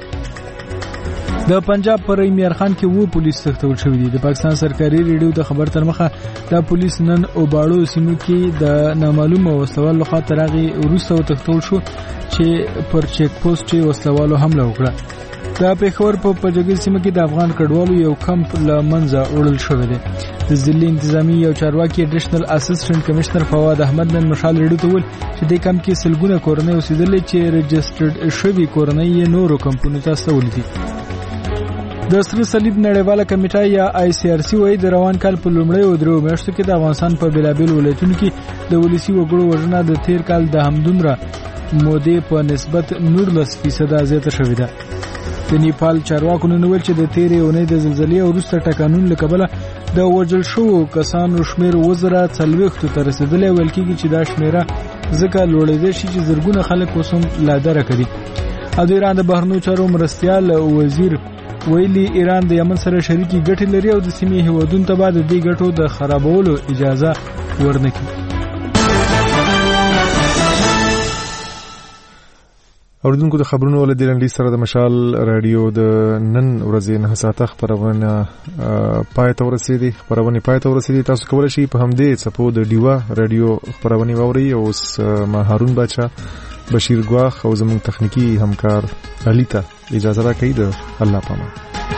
د پنجاب پر میرخان کې وو پولیس تختول شوی دي. د پاکستان سرکاري ریډیو د خبر تر مخه د پولیس نن او باړو سیمو کې د نامعلومه وسلوال لخوا ترغي وروسته تختول شو چې پر چیک پوسټ وسلوالو حمله وکړه. د پیښور په پجګي سیمه کې د افغان کډوالو یو کمپ له منځه وړل شوی دی. د ضلع انتظامی یو چارواکي اډیشنل اسسټنټ کمشنر فواد احمد نن مشال ریډیو ته ویل چې د کمپ کې سلګونه کورنۍ اوسېدلې چې رجسټرډ شوي کورنۍ یې نورو کمپونو ته استولې دي. د سره صلیب نړیواله کمیټه یا آی سی آر سی وايي د روان کال په لومړۍ او درو میاشتو کې د افغانستان په بیلابیل ولایتونو کې د ولسی وګړو وژنه د تیر کال د همدومره مودې په نسبت نورلس فیصده زیاته شوې ده. د نیپال چارواکو نن ویل چې د تیرې اونۍ د زلزلې او وروسته ټکانونو له کبله د وژل شوو کسانو شمېر اووه زره څلوېښتو ته رسېدلی. ویل کېږي چې دا شمېره ځکه لوړېدی شي چې زرګونه خلک اوس هم لا درکه دي. او د ایران د بهرنیو چارو مرستیال وزیر ویلي ایران د یمن سره شریکي ګټې لري او د سیمې هیوادونو ته به د دې ګټو د خرابولو اجازه ورنکړي. اوریدونکو د خبرونو له دلنډي سره د مشال رادیو د نن ورځې نه ساعته خبرونه پای ته ورسېدي. خبرونه پای ته ورسېدي. تاسو کولای شئ په همدې څپو د ډیوا رادیو خبرونه واورئ. او اوس ما هارون بچا بشیر ګواخ او زموږ تخنیکی همکار علي ته اجازه راکړئ. د الله پامان.